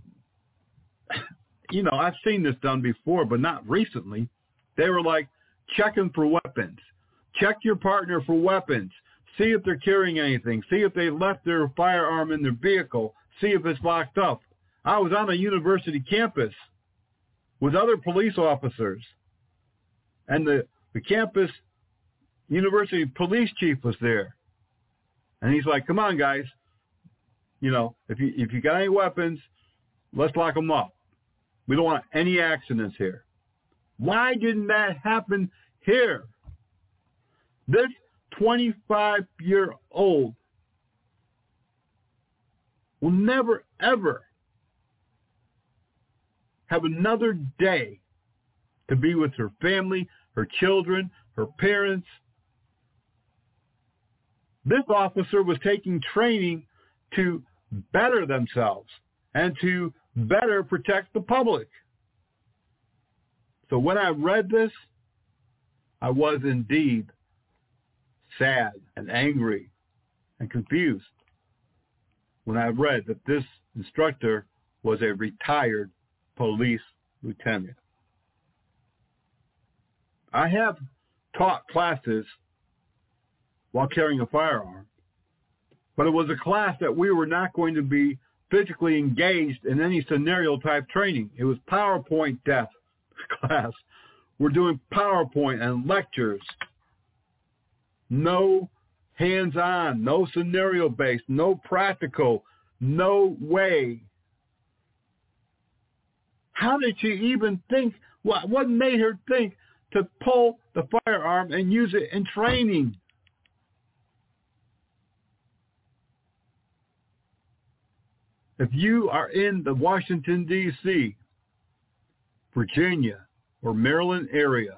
you know, I've seen this done before, but not recently. They were like, checking for weapons. Check your partner for weapons. See if they're carrying anything. See if they left their firearm in their vehicle. See if it's locked up. I was on a university campus with other police officers, and the, the campus university police chief was there. And he's like, come on, guys. You know, if you if you got any weapons, Let's lock them up. We don't want any accidents here. Why didn't that happen here? This twenty-five-year-old will never, ever have another day to be with her family, her children, her parents. This officer was taking training to better themselves and to better protect the public. So when I read this, I was indeed sad and angry and confused when I read that this instructor was a retired police lieutenant. I have taught classes while carrying a firearm, but it was a class that we were not going to be physically engaged in any scenario type training. It was PowerPoint death class. We're doing PowerPoint and lectures. No hands-on, no scenario-based, no practical, no way. How did she even think, what, what made her think to pull the firearm and use it in training? If you are in the Washington, D C, Virginia, or Maryland area,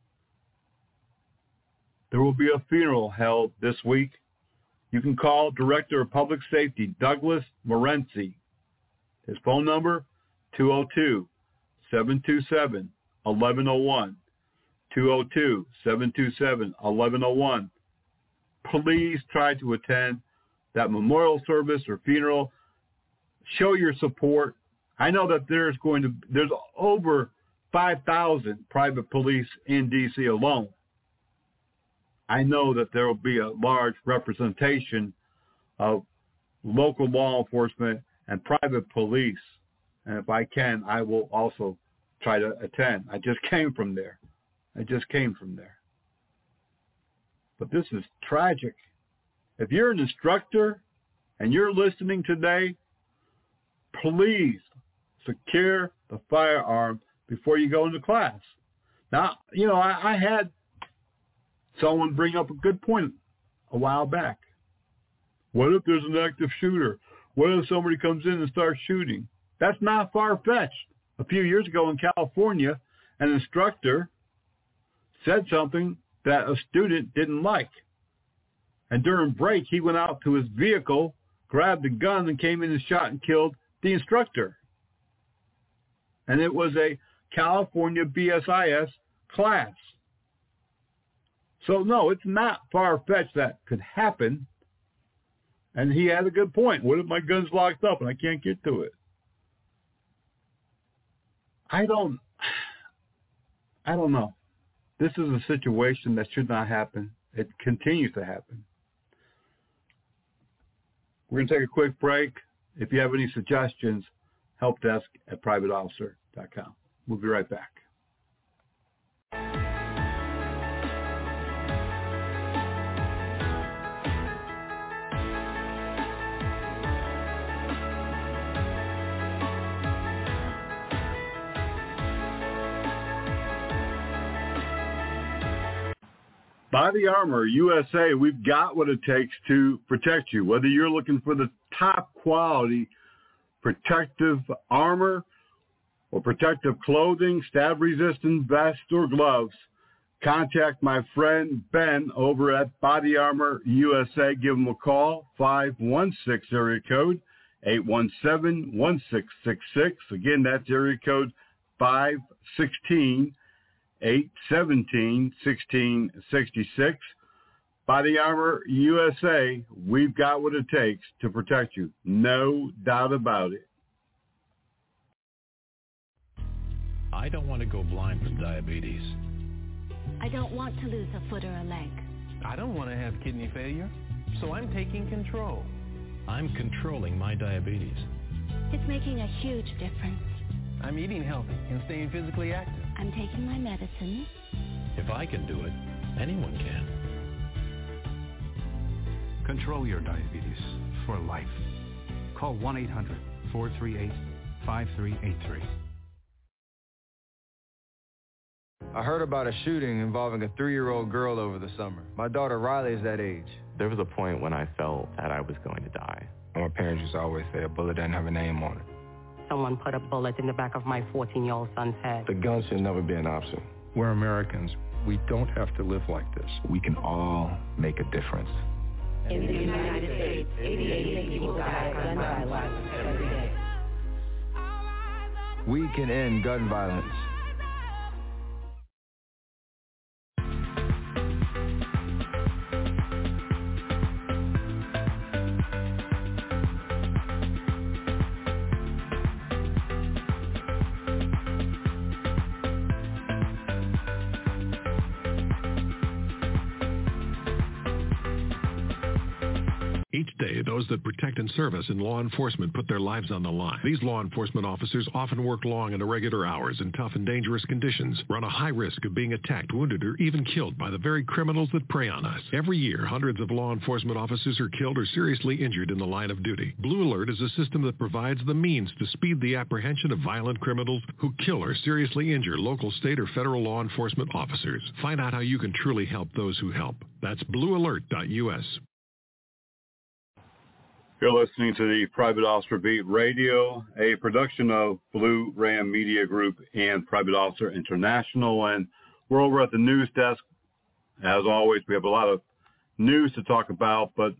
there will be a funeral held this week. You can call Director of Public Safety, Douglas Morency. His phone number, two oh two, seven two seven, one one oh one, two oh two, seven two seven, one one oh one. Please try to attend that memorial service or funeral. Show your support. I know that there's going to there's over five thousand private police in D C alone. I know that there will be a large representation of local law enforcement and private police. And if I can, I will also try to attend. I just came from there. I just came from there. But this is tragic. If you're an instructor and you're listening today, please secure the firearm before you go into class. Now, you know, I, I had someone bring up a good point a while back. What if there's an active shooter? What if somebody comes in and starts shooting? That's not far-fetched. A few years ago in California, an instructor said something that a student didn't like. And during break, he went out to his vehicle, grabbed a gun, and came in and shot and killed the instructor. And it was a California B S I S class. So, no, it's not far-fetched that could happen. And he had a good point. What if my gun's locked up and I can't get to it? I don't, I don't know. This is a situation that should not happen. It continues to happen. We're going to take a quick break. If you have any suggestions, helpdesk at private officer dot com. We'll be right back. Body Armor U S A, we've got what it takes to protect you. Whether you're looking for the top quality protective armor or protective clothing, stab-resistant vest or gloves, contact my friend Ben over at Body Armor U S A. Give him a call, five one six area code, eight one seven, one six six six. Again, that's area code five one six, eight one seven, one six six six. Body Armor U S A, we've got what it takes to protect you. No doubt about it. I don't want to go blind from diabetes. I don't want to lose a foot or a leg. I don't want to have kidney failure, so I'm taking control. I'm controlling my diabetes. It's making a huge difference. I'm eating healthy and staying physically active. I'm taking my medicine. If I can do it, anyone can. Control your diabetes for life. Call one eight hundred, four three eight, five three eight three. I heard about a shooting involving a three-year-old girl over the summer. My daughter Riley is that age. There was a point when I felt that I was going to die. My parents used to always say a bullet doesn't have a name on it. Someone put a bullet in the back of my fourteen-year-old son's head. The gun should never be an option. We're Americans. We don't have to live like this. We can all make a difference. In the United States, eighty-eight people die of gun violence every day. We can end gun violence. Each day, those that protect and serve us in law enforcement put their lives on the line. These law enforcement officers often work long and irregular hours in tough and dangerous conditions, run a high risk of being attacked, wounded, or even killed by the very criminals that prey on us. Every year, hundreds of law enforcement officers are killed or seriously injured in the line of duty. Blue Alert is a system that provides the means to speed the apprehension of violent criminals who kill or seriously injure local, state, or federal law enforcement officers. Find out how you can truly help those who help. That's blue alert dot U S. You're listening to the Private Officer Beat Radio, a production of Blue Ram Media Group and Private Officer International. And we're over at the news desk. As always, we have a lot of news to talk about, but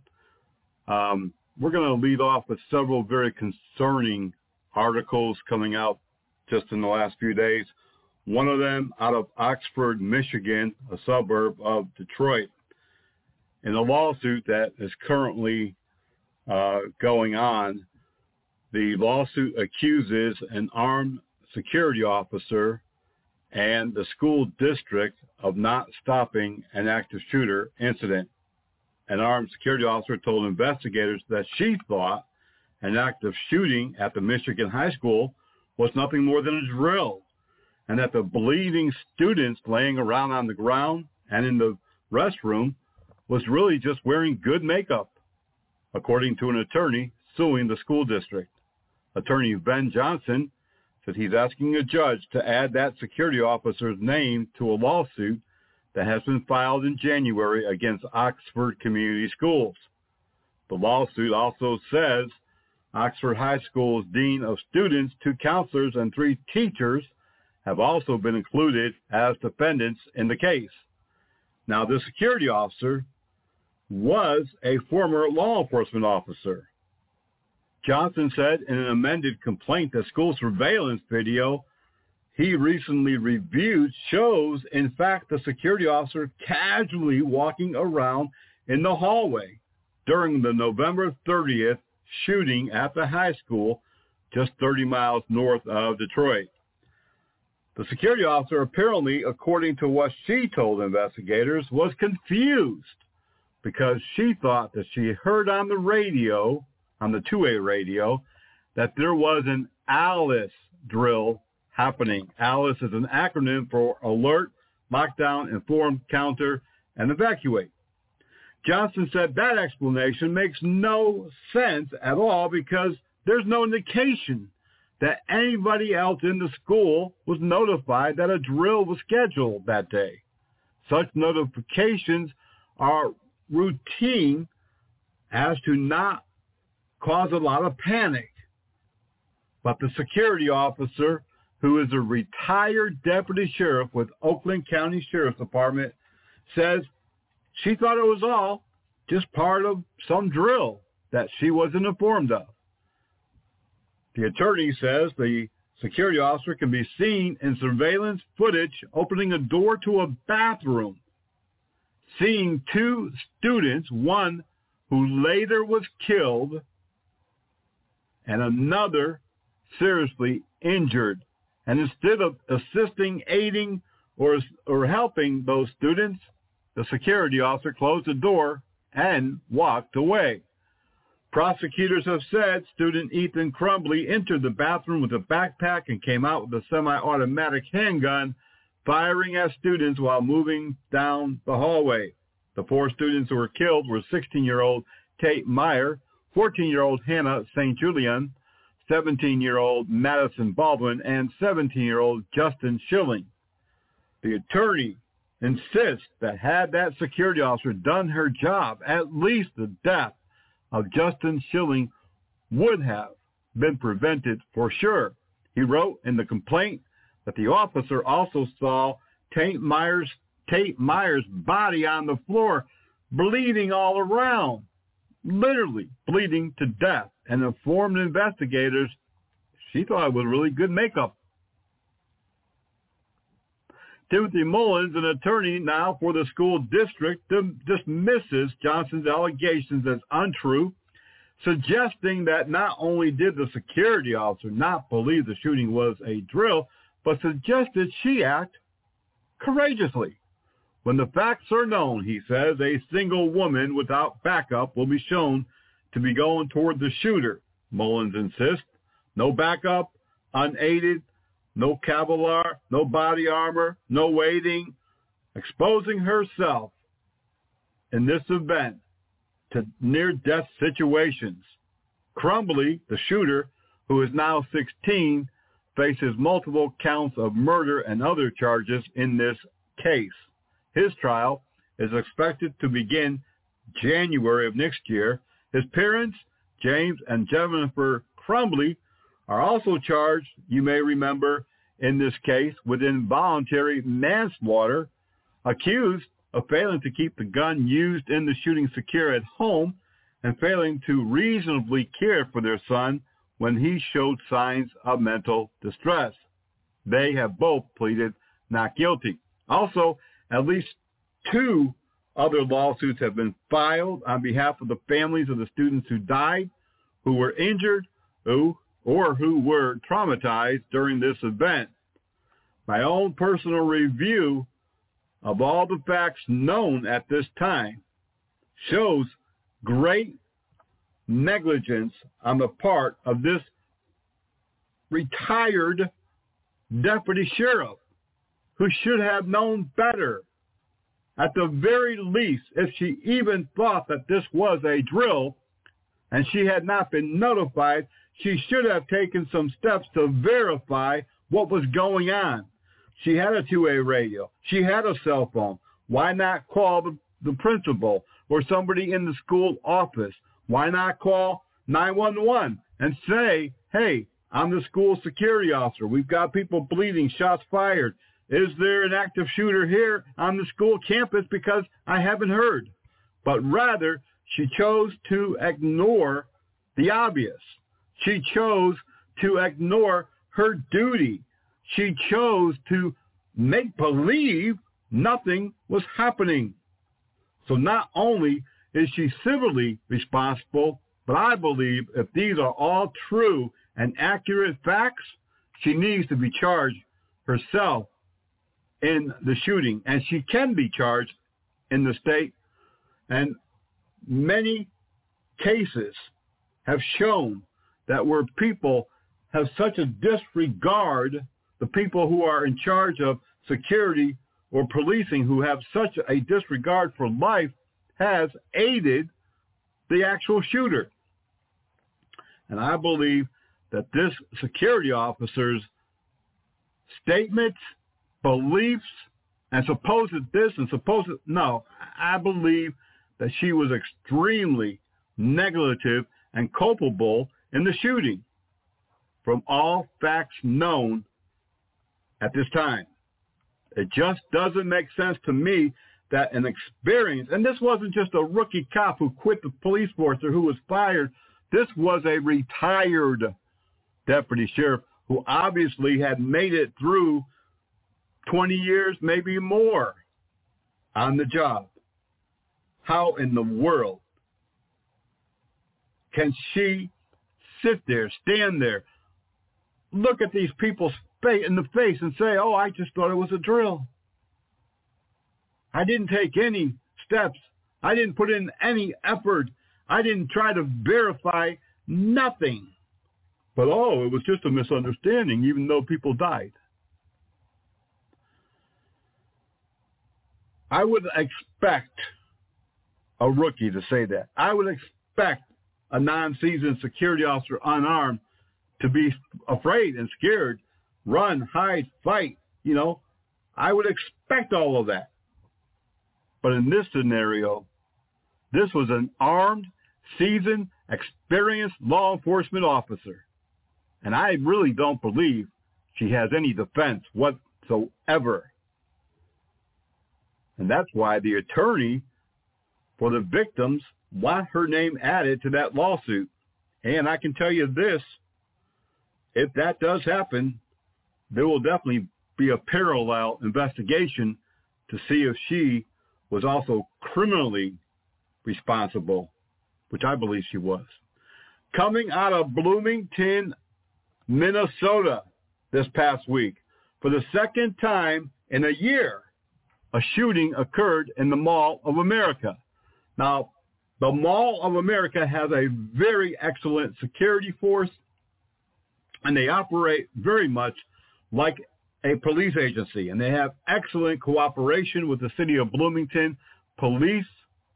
um, we're going to lead off with several very concerning articles coming out just in the last few days. One of them out of Oxford, Michigan, a suburb of Detroit, in a lawsuit that is currently Uh, going on. The lawsuit accuses an armed security officer and the school district of not stopping an active shooter incident. An armed security officer told investigators that she thought an active shooting at the Michigan high school was nothing more than a drill, and that the bleeding students laying around on the ground and in the restroom was really just wearing good makeup, according to an attorney suing the school district. Attorney Ben Johnson said he's asking a judge to add that security officer's name to a lawsuit that has been filed in January against Oxford Community Schools. The lawsuit also says Oxford High School's dean of students, two counselors, and three teachers have also been included as defendants in the case. Now, the security officer was a former law enforcement officer. Johnson said in an amended complaint that school surveillance video he recently reviewed shows, in fact, the security officer casually walking around in the hallway during the November thirtieth shooting at the high school just thirty miles north of Detroit. The security officer apparently, according to what she told investigators, was confused because she thought that she heard on the radio, on the two-way radio, that there was an ALICE drill happening. ALICE is an acronym for Alert, Lockdown, Inform, Counter, and Evacuate. Johnson said that explanation makes no sense at all because there's no indication that anybody else in the school was notified that a drill was scheduled that day. Such notifications are routine as to not cause a lot of panic. But the security officer, who is a retired deputy sheriff with Oakland County Sheriff's Department, says she thought it was all just part of some drill that she wasn't informed of. The attorney says the security officer can be seen in surveillance footage opening a door to a bathroom, seeing two students, one who later was killed and another seriously injured. And instead of assisting, aiding, or, or helping those students, the security officer closed the door and walked away. Prosecutors have said student Ethan Crumbly entered the bathroom with a backpack and came out with a semi-automatic handgun, firing at students while moving down the hallway. The four students who were killed were sixteen-year-old Tate Meyer, fourteen-year-old Hannah Saint Julian, seventeen-year-old Madison Baldwin and seventeen-year-old Justin Schilling. The attorney insists that had that security officer done her job, at least the death of Justin Schilling would have been prevented for sure. He wrote in the complaint that the officer also saw Tate Myers, Tate Myers' body on the floor, bleeding all around, literally bleeding to death, and informed investigators she thought it was really good makeup. Timothy Mullins, an attorney now for the school district, dismisses Johnson's allegations as untrue, suggesting that not only did the security officer not believe the shooting was a drill, but suggested she act courageously. When the facts are known, he says, a single woman without backup will be shown to be going toward the shooter. Mullins insists. No backup, unaided, no Kevlar, no body armor, no waiting, exposing herself in this event to near-death situations. Crumbly, the shooter, who is now sixteen, faces multiple counts of murder and other charges in this case. His trial is expected to begin January of next year. His parents, James and Jennifer Crumbly, are also charged, you may remember, in this case with involuntary manslaughter, accused of failing to keep the gun used in the shooting secure at home and failing to reasonably care for their son when he showed signs of mental distress. They have both pleaded not guilty. Also, at least two other lawsuits have been filed on behalf of the families of the students who died, who were injured, who or who were traumatized during this event. My own personal review of all the facts known at this time shows great negligence on the part of this retired deputy sheriff, who should have known better. At the very least, if she even thought that this was a drill and she had not been notified, she should have taken some steps to verify what was going on. She had a two-way radio. She had a cell phone. Why not call the, the principal or somebody in the school office? Why not call nine one one and say, hey, I'm the school security officer. We've got people bleeding, shots fired. Is there an active shooter here on the school campus? Because I haven't heard. But rather, she chose to ignore the obvious. She chose to ignore her duty. She chose to make believe nothing was happening. So not only is she civilly responsible, but I believe if these are all true and accurate facts, she needs to be charged herself in the shooting. And she can be charged in the state. And many cases have shown that where people have such a disregard, the people who are in charge of security or policing who have such a disregard for life, has aided the actual shooter. And I believe that this security officer's statements, beliefs, and supposed this and supposed, no, I believe that she was extremely negligent and culpable in the shooting from all facts known at this time. It just doesn't make sense to me that an experienced, and this wasn't just a rookie cop who quit the police force or who was fired. This was a retired deputy sheriff who obviously had made it through twenty years, maybe more, on the job. How in the world can she sit there, stand there, look at these people's face in the face and say, oh, I just thought it was a drill. I didn't take any steps. I didn't put in any effort. I didn't try to verify nothing. But, oh, it was just a misunderstanding, even though people died. I would expect a rookie to say that. I would expect a non-seasoned security officer unarmed to be afraid and scared, run, hide, fight, you know, I would expect all of that. But in this scenario, this was an armed, seasoned, experienced law enforcement officer. And I really don't believe she has any defense whatsoever. And that's why the attorney for the victims want her name added to that lawsuit. And I can tell you this, if that does happen, there will definitely be a parallel investigation to see if she was also criminally responsible, which I believe she was. Coming out of Bloomington, Minnesota this past week, for the second time in a year, a shooting occurred in the Mall of America. Now, the Mall of America has a very excellent security force, and they operate very much like a police agency, and they have excellent cooperation with the city of Bloomington police.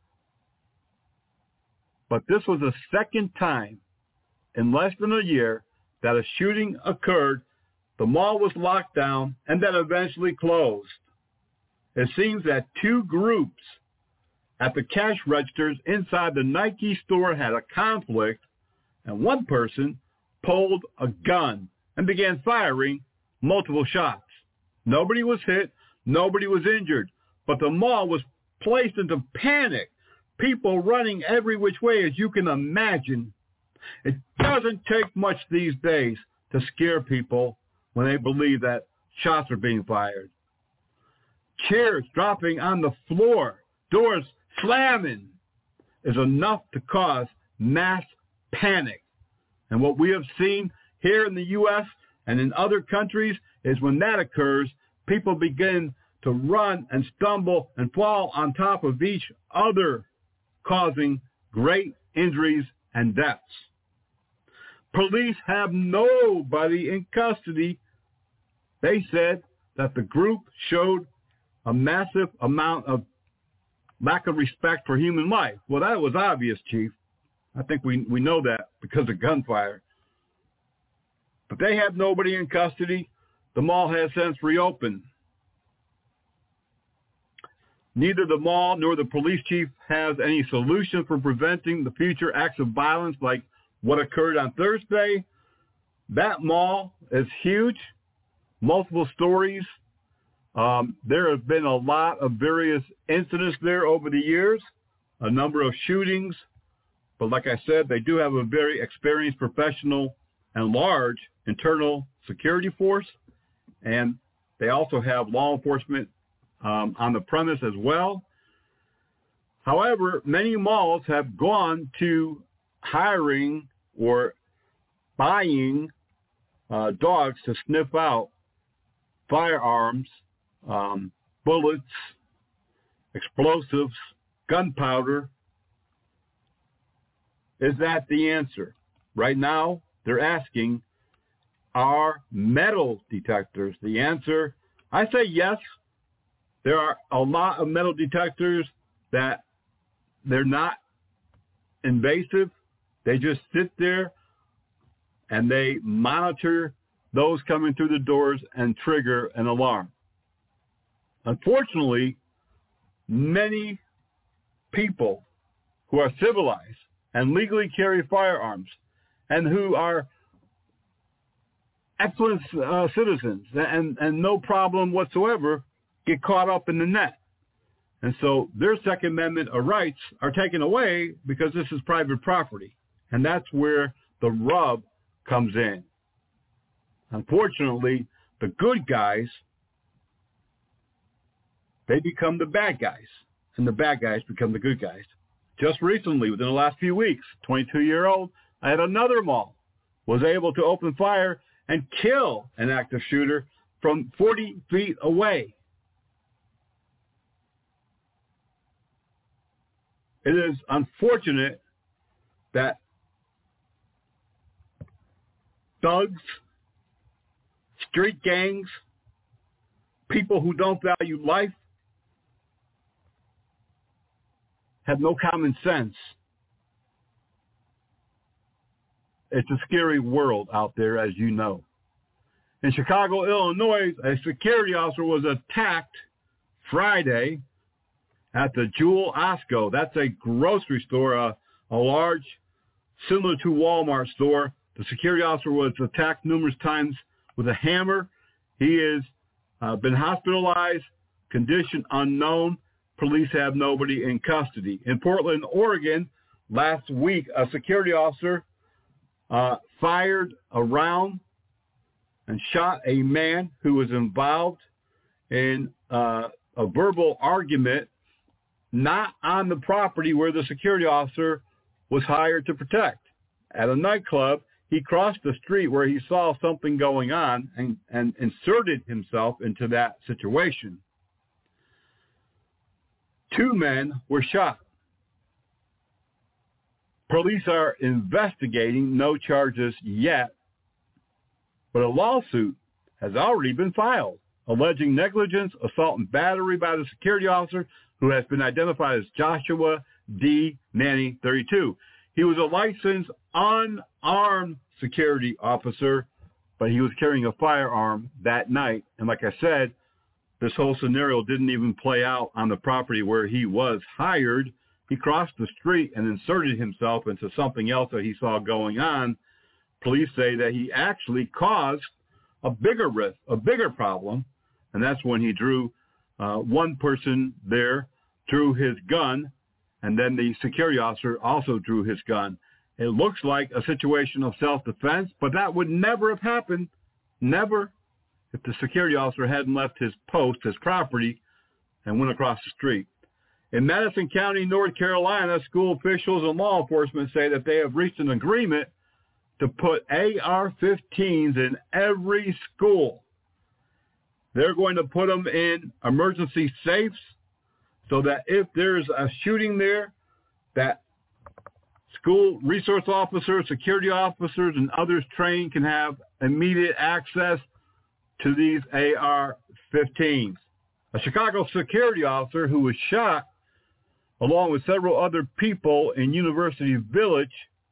But this was the second time in less than a year that a shooting occurred. The mall was locked down and then eventually closed. It seems that two groups at the cash registers inside the Nike store had a conflict, and one person pulled a gun and began firing multiple shots. Nobody was hit, nobody was injured, but the mall was placed into panic. People running every which way, as you can imagine. It doesn't take much these days to scare people when they believe that shots are being fired. Chairs dropping on the floor, doors slamming is enough to cause mass panic. And what we have seen here in the U S and in other countries is when that occurs, people begin to run and stumble and fall on top of each other, causing great injuries and deaths. Police have nobody in custody. They said that the group showed a massive amount of lack of respect for human life. Well, that was obvious, Chief. I think we, we know that because of gunfire. But they have nobody in custody. The mall has since reopened. Neither the mall nor the police chief has any solution for preventing the future acts of violence like what occurred on Thursday. That mall is huge, multiple stories. Um, there have been a lot of various incidents there over the years, a number of shootings. But like I said, they do have a very experienced professional and large internal security force. And they also have law enforcement um, on the premise as well. However, many malls have gone to hiring or buying uh, dogs to sniff out firearms, um, bullets, explosives, gunpowder. Is that the answer? Right now, they're asking, are metal detectors the answer? I say yes. There are a lot of metal detectors that they're not invasive. They just sit there and they monitor those coming through the doors and trigger an alarm. Unfortunately, many people who are civilized and legally carry firearms and who are excellent uh, citizens and, and no problem whatsoever get caught up in the net. And so their Second Amendment rights are taken away because this is private property. And that's where the rub comes in. Unfortunately, the good guys, they become the bad guys, and the bad guys become the good guys. Just recently, within the last few weeks, twenty-two-year-old at another mall was able to open fire and kill an active shooter from forty feet away. It is unfortunate that thugs, street gangs, people who don't value life have no common sense. it's a scary world out there, as you know. In Chicago, Illinois, a security officer was attacked Friday at the Jewel Osco. That's a grocery store, a, a large, similar to Walmart store. The security officer was attacked numerous times with a hammer. He has uh, been hospitalized, condition unknown. Police have nobody in custody. In Portland, Oregon, last week, a security officer uh, fired a round and shot a man who was involved in uh, a verbal argument not on the property where the security officer was hired to protect. At a nightclub, he crossed the street where he saw something going on and, and inserted himself into that situation. Two men were shot. Police are investigating, no charges yet, but a lawsuit has already been filed alleging negligence, assault, and battery by the security officer who has been identified as Joshua D. Manny, thirty-two. He was a licensed unarmed security officer, but he was carrying a firearm that night. And like I said, this whole scenario didn't even play out on the property where he was hired. He crossed the street and inserted himself into something else that he saw going on. Police say that he actually caused a bigger risk, a bigger problem, and that's when he drew uh, one person there, drew his gun, and then the security officer also drew his gun. It looks like a situation of self-defense, but that would never have happened, never, if the security officer hadn't left his post, his property, and went across the street. In Madison County, North Carolina, school officials and law enforcement say that they have reached an agreement to put A R fifteens in every school. They're going to put them in emergency safes so that if there's a shooting there, that school resource officers, security officers, and others trained can have immediate access to these A R fifteens. A Chicago security officer who was shot along with several other people in University Village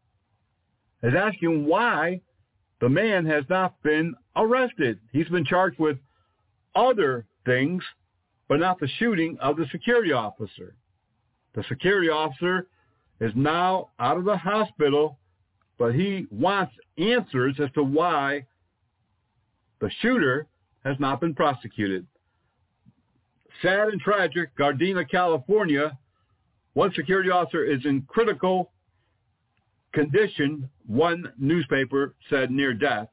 is asking why the man has not been arrested. He's been charged with other things, but not the shooting of the security officer. The security officer is now out of the hospital, but he wants answers as to why the shooter has not been prosecuted. Sad and tragic, Gardena, California, one security officer is in critical condition, one newspaper said near death.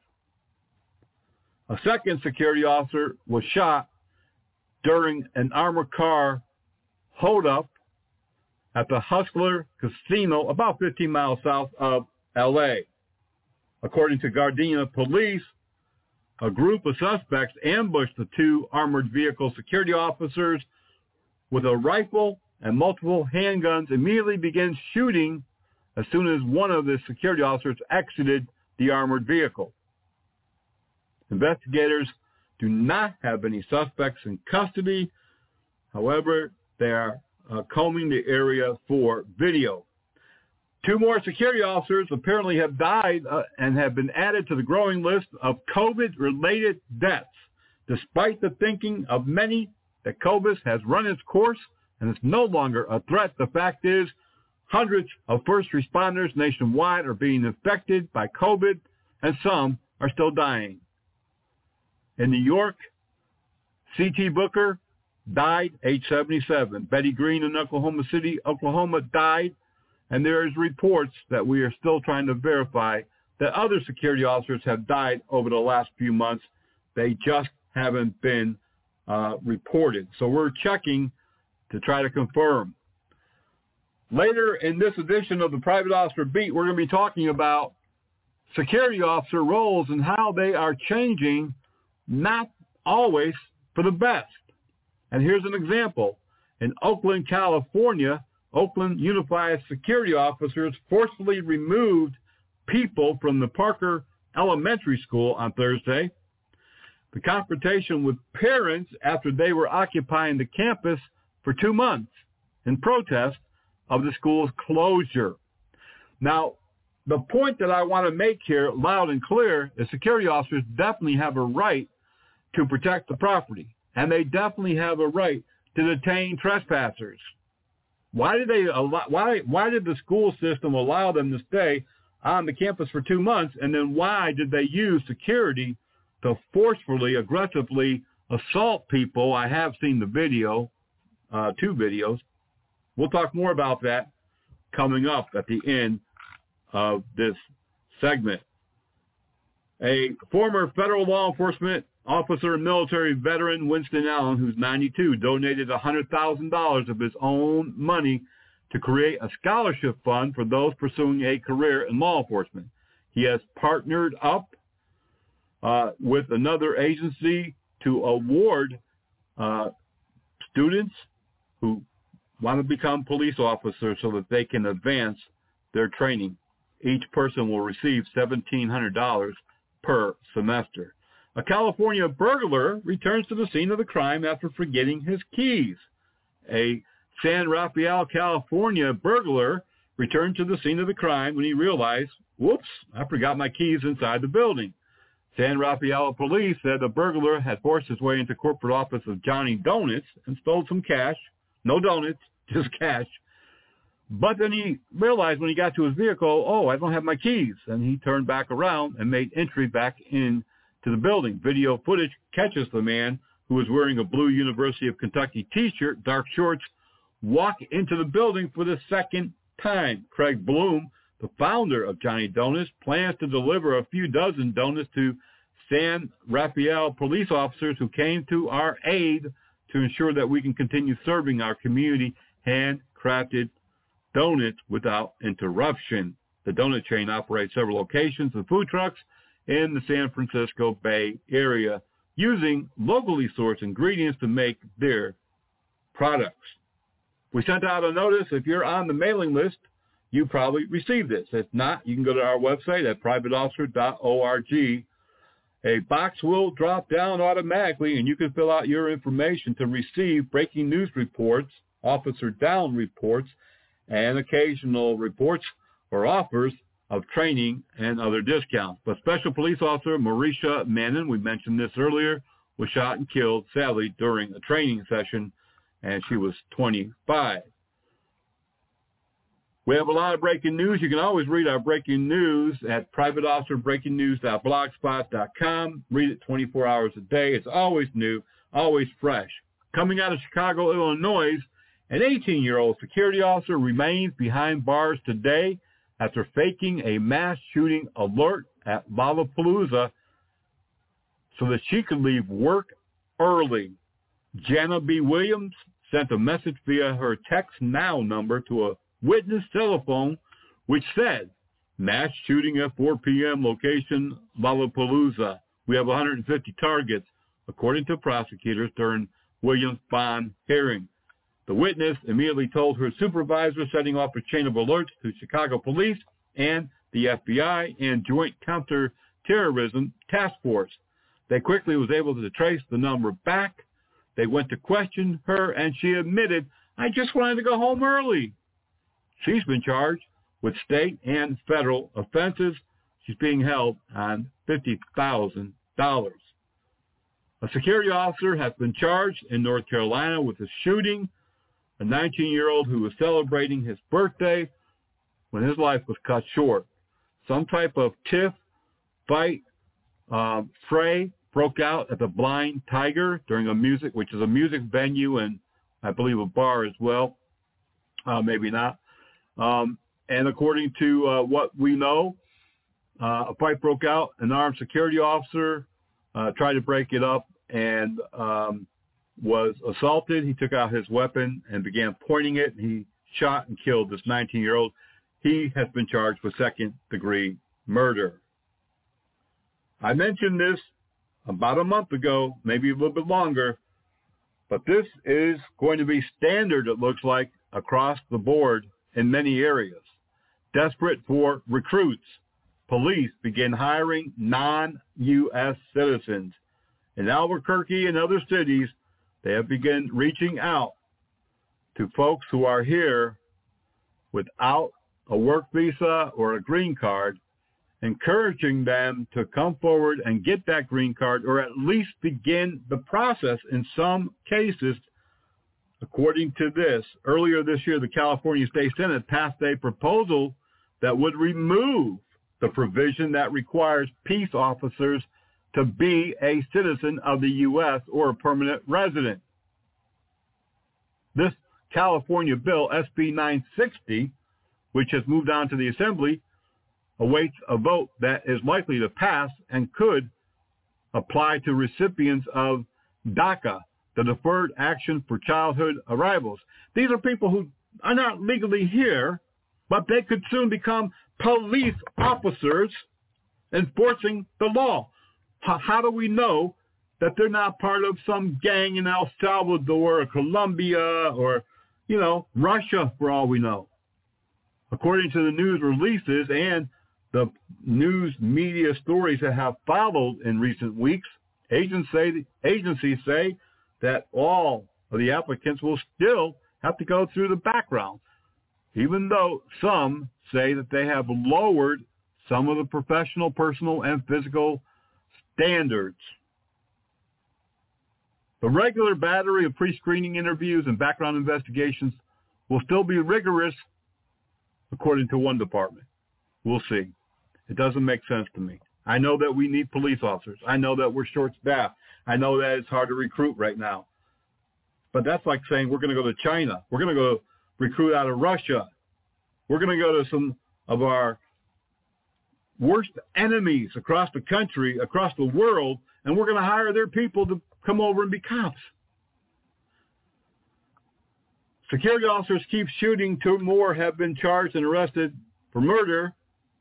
A second security officer was shot during an armored car holdup at the Hustler Casino about fifteen miles south of L A. According to Gardena police, a group of suspects ambushed the two armored vehicle security officers with a rifle and multiple handguns, immediately began shooting as soon as one of the security officers exited the armored vehicle. Investigators do not have any suspects in custody. However, they are uh, combing the area for video. Two more security officers apparently have died uh, and have been added to the growing list of COVID-related deaths, despite the thinking of many that COVID has run its course and it's no longer a threat. The fact is, hundreds of first responders nationwide are being infected by COVID, and some are still dying. In New York, C T Booker died, age seventy-seven. Betty Green in Oklahoma City, Oklahoma, died. And there is reports that we are still trying to verify that other security officers have died over the last few months. They just haven't been uh, reported. So we're checking to try to confirm. Later in this edition of the Private Officer Beat, we're going to be talking about security officer roles and how they are changing, not always for the best. And here's an example. In Oakland, California, Oakland Unified security officers forcefully removed people from the Parker Elementary School on Thursday. The confrontation with parents after they were occupying the campus for two months in protest of the school's closure. Now, the point that I want to make here loud and clear is security officers definitely have a right to protect the property, and they definitely have a right to detain trespassers. Why did they allow, why why did the school system allow them to stay on the campus for two months, and then why did they use security to forcefully, aggressively assault people? I have seen the video, uh, two videos. We'll talk more about that coming up at the end of this segment. A former federal law enforcement officer and military veteran, Winston Allen, who's ninety-two, donated one hundred thousand dollars of his own money to create a scholarship fund for those pursuing a career in law enforcement. He has partnered up uh, with another agency to award uh, students who want to become police officers so that they can advance their training. Each person will receive seventeen hundred dollars per semester. A California burglar returns to the scene of the crime after forgetting his keys. A San Rafael, California burglar returned to the scene of the crime when he realized, whoops, I forgot my keys inside the building. San Rafael police said the burglar had forced his way into corporate office of Johnny Donuts and stole some cash. No donuts, just cash. But then he realized when he got to his vehicle, oh, I don't have my keys. And he turned back around and made entry back in to the building. Video footage catches the man, who was wearing a blue University of Kentucky T-shirt, dark shorts, walk into the building for the second time. Craig Bloom, the founder of Johnny Donuts, plans to deliver a few dozen donuts to San Rafael police officers who came to our aid to ensure that we can continue serving our community handcrafted donuts without interruption. The donut chain operates several locations of food trucks in the San Francisco Bay Area, using locally sourced ingredients to make their products. We sent out a notice. If you're on the mailing list, you probably received this. If not, you can go to our website at private officer dot org. A box will drop down automatically, and you can fill out your information to receive breaking news reports, officer down reports, and occasional reports or offers of training and other discounts. But Special Police Officer Marisha Mannon, we mentioned this earlier, was shot and killed, sadly, during a training session, and she was twenty-five. We have a lot of breaking news. You can always read our breaking news at private officer breaking news dot blogspot dot com. Read it twenty-four hours a day. It's always new, always fresh. Coming out of Chicago, Illinois, an eighteen-year-old security officer remains behind bars today after faking a mass shooting alert at Lollapalooza so that she could leave work early. Jana B. Williams sent a message via her Text Now number to a witness telephone which said, mass shooting at four p.m. location Lollapalooza. We have one hundred fifty targets, according to prosecutors during Williams' bond hearing. The witness immediately told her supervisor, setting off a chain of alerts to Chicago police and the F B I and Joint Counterterrorism Task Force. They quickly was able to trace the number back. They went to question her, and she admitted, I just wanted to go home early. She's been charged with state and federal offenses. She's being held on fifty thousand dollars. A security officer has been charged in North Carolina with a shooting. A nineteen-year-old who was celebrating his birthday when his life was cut short. Some type of tiff, fight, uh, fray broke out at the Blind Tiger during a music, which is a music venue and I believe a bar as well. Uh, maybe not. Um, and according to uh, what we know, uh, a fight broke out. An armed security officer uh, tried to break it up and um, was assaulted. He took out his weapon and began pointing it. He shot and killed this nineteen-year-old. He has been charged with second-degree murder. I mentioned this about a month ago, maybe a little bit longer, but this is going to be standard, it looks like, across the board in many areas. Desperate for recruits, police begin hiring non-U S citizens. In Albuquerque and other cities, they have begun reaching out to folks who are here without a work visa or a green card, encouraging them to come forward and get that green card or at least begin the process in some cases. According to this, earlier this year, the California State Senate passed a proposal that would remove the provision that requires peace officers to be a citizen of the U S or a permanent resident. This California bill, S B nine sixty, which has moved on to the Assembly, awaits a vote that is likely to pass and could apply to recipients of DACA, the Deferred Action for Childhood Arrivals. These are people who are not legally here, but they could soon become police officers enforcing the law. How, how do we know that they're not part of some gang in El Salvador or Colombia or, you know, Russia, for all we know? According to the news releases and the news media stories that have followed in recent weeks, agents say, agencies say that all of the applicants will still have to go through the background, even though some say that they have lowered some of the professional, personal, and physical standards. The regular battery of pre-screening interviews and background investigations will still be rigorous, according to one department. We'll see. It doesn't make sense to me. I know that we need police officers. I know that we're short-staffed. I know that it's hard to recruit right now. But that's like saying we're going to go to China. We're going to go recruit out of Russia. We're going to go to some of our worst enemies across the country, across the world, and we're going to hire their people to come over and be cops. Security officers keep shooting. Two more have been charged and arrested for murder.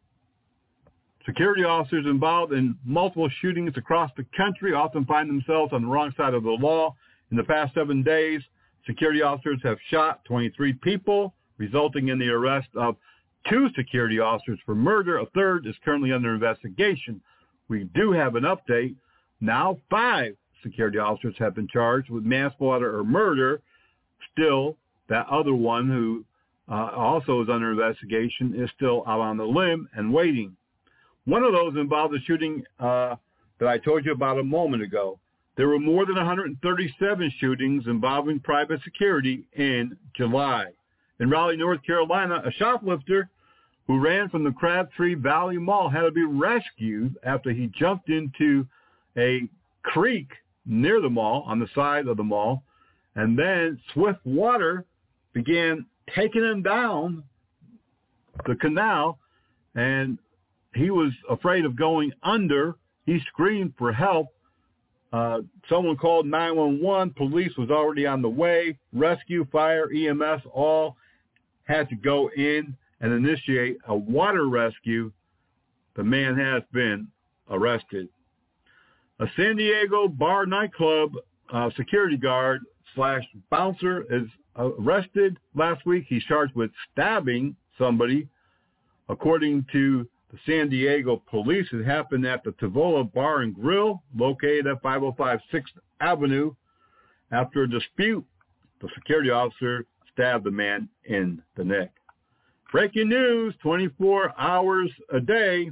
Security officers involved in multiple shootings across the country often find themselves on the wrong side of the law. In the past seven days, security officers have shot twenty-three people, resulting in the arrest of two security officers for murder. A third is currently under investigation. We do have an update. Now five security officers have been charged with manslaughter or murder. Still, that other one who uh, also is under investigation is still out on the limb and waiting. One of those involved the shooting uh, that I told you about a moment ago. There were more than one hundred thirty-seven shootings involving private security in July. In Raleigh, North Carolina, a shoplifter who ran from the Crabtree Valley Mall had to be rescued after he jumped into a creek near the mall, on the side of the mall, and then swift water began taking him down the canal, and he was afraid of going under. He screamed for help. Uh, someone called nine one one. Police was already on the way. Rescue, fire, E M S all had to go in and initiate a water rescue. The man has been arrested. A San Diego bar nightclub uh, security guard slash bouncer is arrested last week. He's charged with stabbing somebody. According to the San Diego police, it happened at the Tavola Bar and Grill, located at five oh five sixth Avenue. After a dispute, the security officer stabbed the man in the neck. Breaking news, twenty-four hours a day.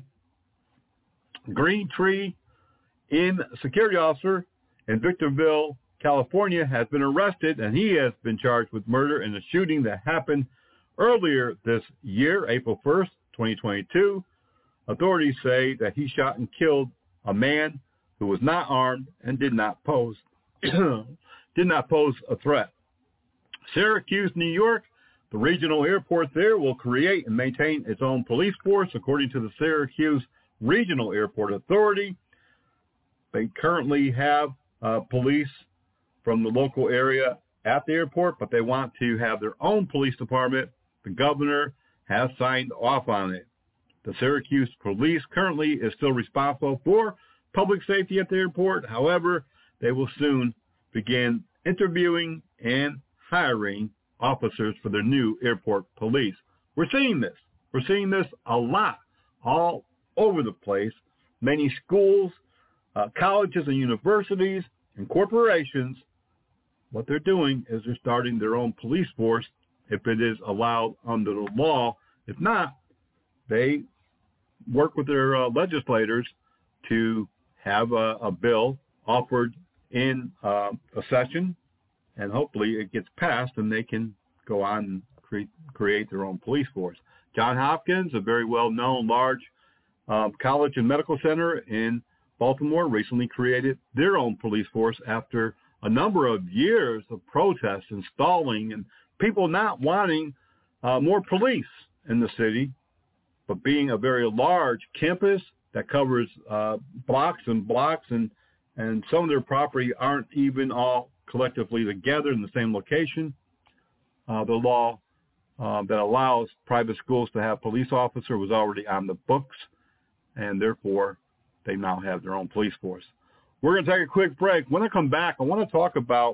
Green Tree Inn security officer in Victorville, California, has been arrested, and he has been charged with murder in a shooting that happened earlier this year, April first, twenty twenty-two. Authorities say that he shot and killed a man who was not armed and did not pose did not pose a threat. Syracuse, New York, the regional airport there will create and maintain its own police force, according to the Syracuse Regional Airport Authority. They currently have uh, police from the local area at the airport, but they want to have their own police department. The governor has signed off on it. The Syracuse police currently is still responsible for public safety at the airport. However, they will soon begin interviewing and hiring officers for their new airport police. We're seeing this. We're seeing this a lot all over the place. Many schools, uh, colleges and universities and corporations, what they're doing is they're starting their own police force if it is allowed under the law. If not, they work with their uh, legislators to have a, a bill offered in uh, a session, and hopefully it gets passed and they can go on and cre- create their own police force. Johns Hopkins, a very well-known large uh, college and medical center in Baltimore, recently created their own police force after a number of years of protests and stalling and people not wanting uh, more police in the city, but being a very large campus that covers uh, blocks and blocks, and, and some of their property aren't even all collectively together in the same location. Uh, the law uh, that allows private schools to have police officer was already on the books, and therefore they now have their own police force. We're going to take a quick break. When I come back, I want to talk about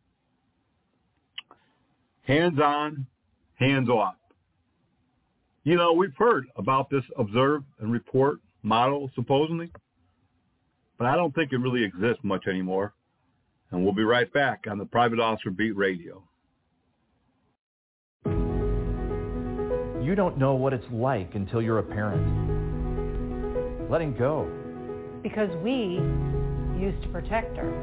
hands-on, hands-off. You know, we've heard about this observe and report model, supposedly, but I don't think it really exists much anymore. And we'll be right back on the Private Officer Beat Radio. You don't know what it's like until you're a parent. Letting go. Because we used to protect her.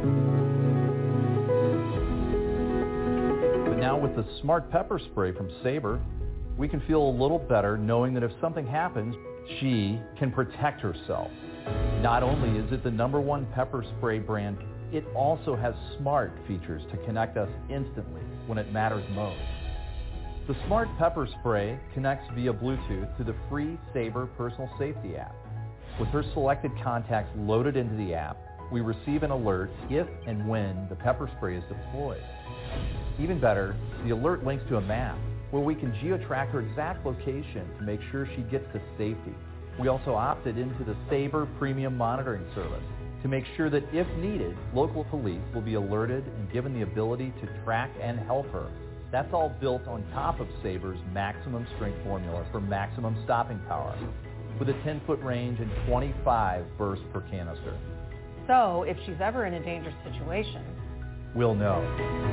But now with the Smart Pepper Spray from Sabre, we can feel a little better knowing that if something happens, she can protect herself. Not only is it the number one pepper spray brand, it also has smart features to connect us instantly when it matters most. The Smart Pepper Spray connects via Bluetooth to the free Sabre Personal Safety app. With her selected contacts loaded into the app, we receive an alert if and when the pepper spray is deployed. Even better, the alert links to a map where we can geo-track her exact location to make sure she gets to safety. We also opted into the Sabre Premium Monitoring Service to make sure that if needed, local police will be alerted and given the ability to track and help her. That's all built on top of Sabre's maximum strength formula for maximum stopping power, with a ten-foot range and twenty-five bursts per canister. So if she's ever in a dangerous situation, we'll know.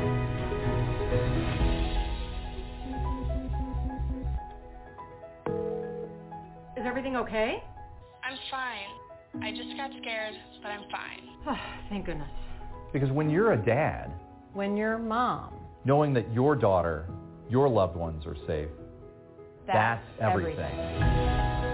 Is everything okay? I'm fine. I just got scared, but I'm fine. Thank goodness. Because when you're a dad, when you're mom, knowing that your daughter, your loved ones are safe, that's, that's everything. everything.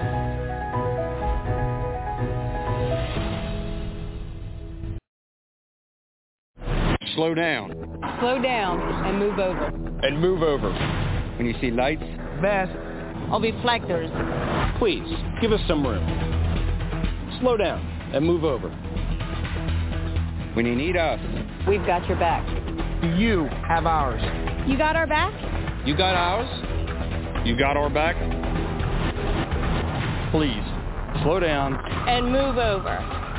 Slow down. Slow down and move over. And move over. When you see lights, vests, or reflectors, please give us some room. Slow down and move over. When you need us, we've got your back. You have ours. You got our back? You got ours? You got our back? Please, slow down. And move over.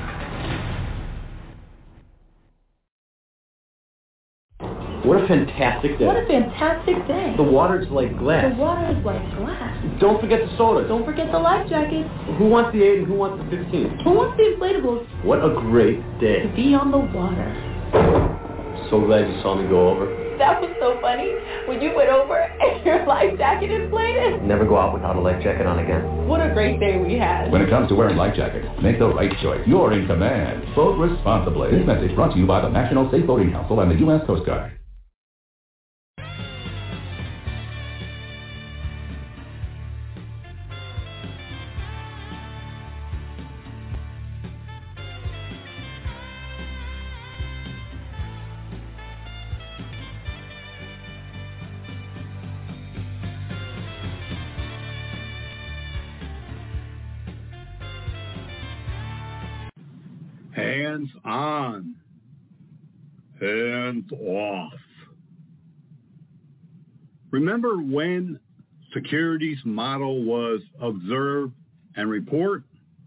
What a fantastic day. What a fantastic day. The water's like glass. The water is like glass. Don't forget the sodas. Don't forget the life jackets. Who wants the eight and who wants the fifteen? Who wants the inflatables? What a great day. To be on the water. So glad you saw me go over. That was so funny. When you went over and your life jacket inflated. Never go out without a life jacket on again. What a great day we had. When it comes to wearing life jackets, make the right choice. You're in command. Boat responsibly. This message brought to you by the National Safe Boating Council and the U S Coast Guard. Hands on, hands off. Remember when security's model was observe and report?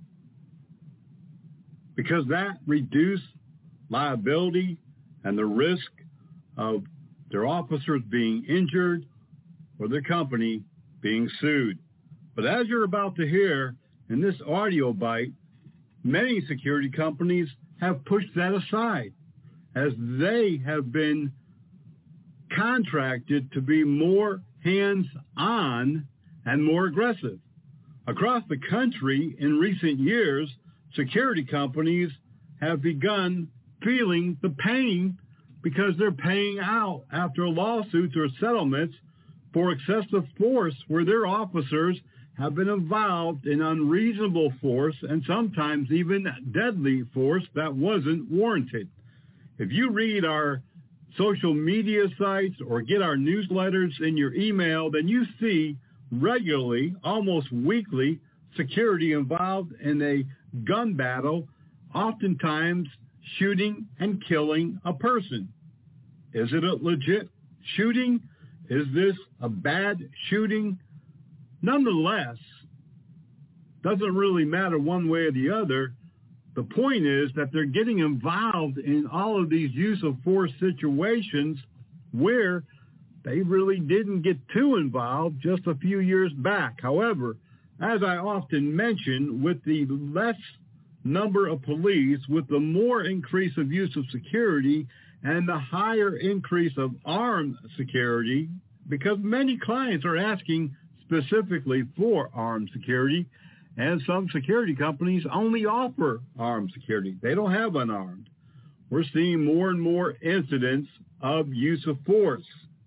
Because that reduced liability and the risk of their officers being injured or their company being sued. But as you're about to hear in this audio bite, many security companies have pushed that aside as they have been contracted to be more hands-on and more aggressive. Across the country in recent years, security companies have begun feeling the pain because they're paying out after lawsuits or settlements for excessive force where their officers have been involved in unreasonable force and sometimes even deadly force that wasn't warranted. If you read our social media sites or get our newsletters in your email, then you see regularly, almost weekly, security involved in a gun battle, oftentimes shooting and killing a person. Is it a legit shooting? Is this a bad shooting? Nonetheless, doesn't really matter one way or the other. The point is that they're getting involved in all of these use of force situations where they really didn't get too involved just a few years back. However, as I often mention, with the less number of police, with the more increase of use of security and the higher increase of armed security, because many clients are asking specifically for armed security, and some security companies only offer armed security. They don't have unarmed. We're seeing more and more incidents of use of force.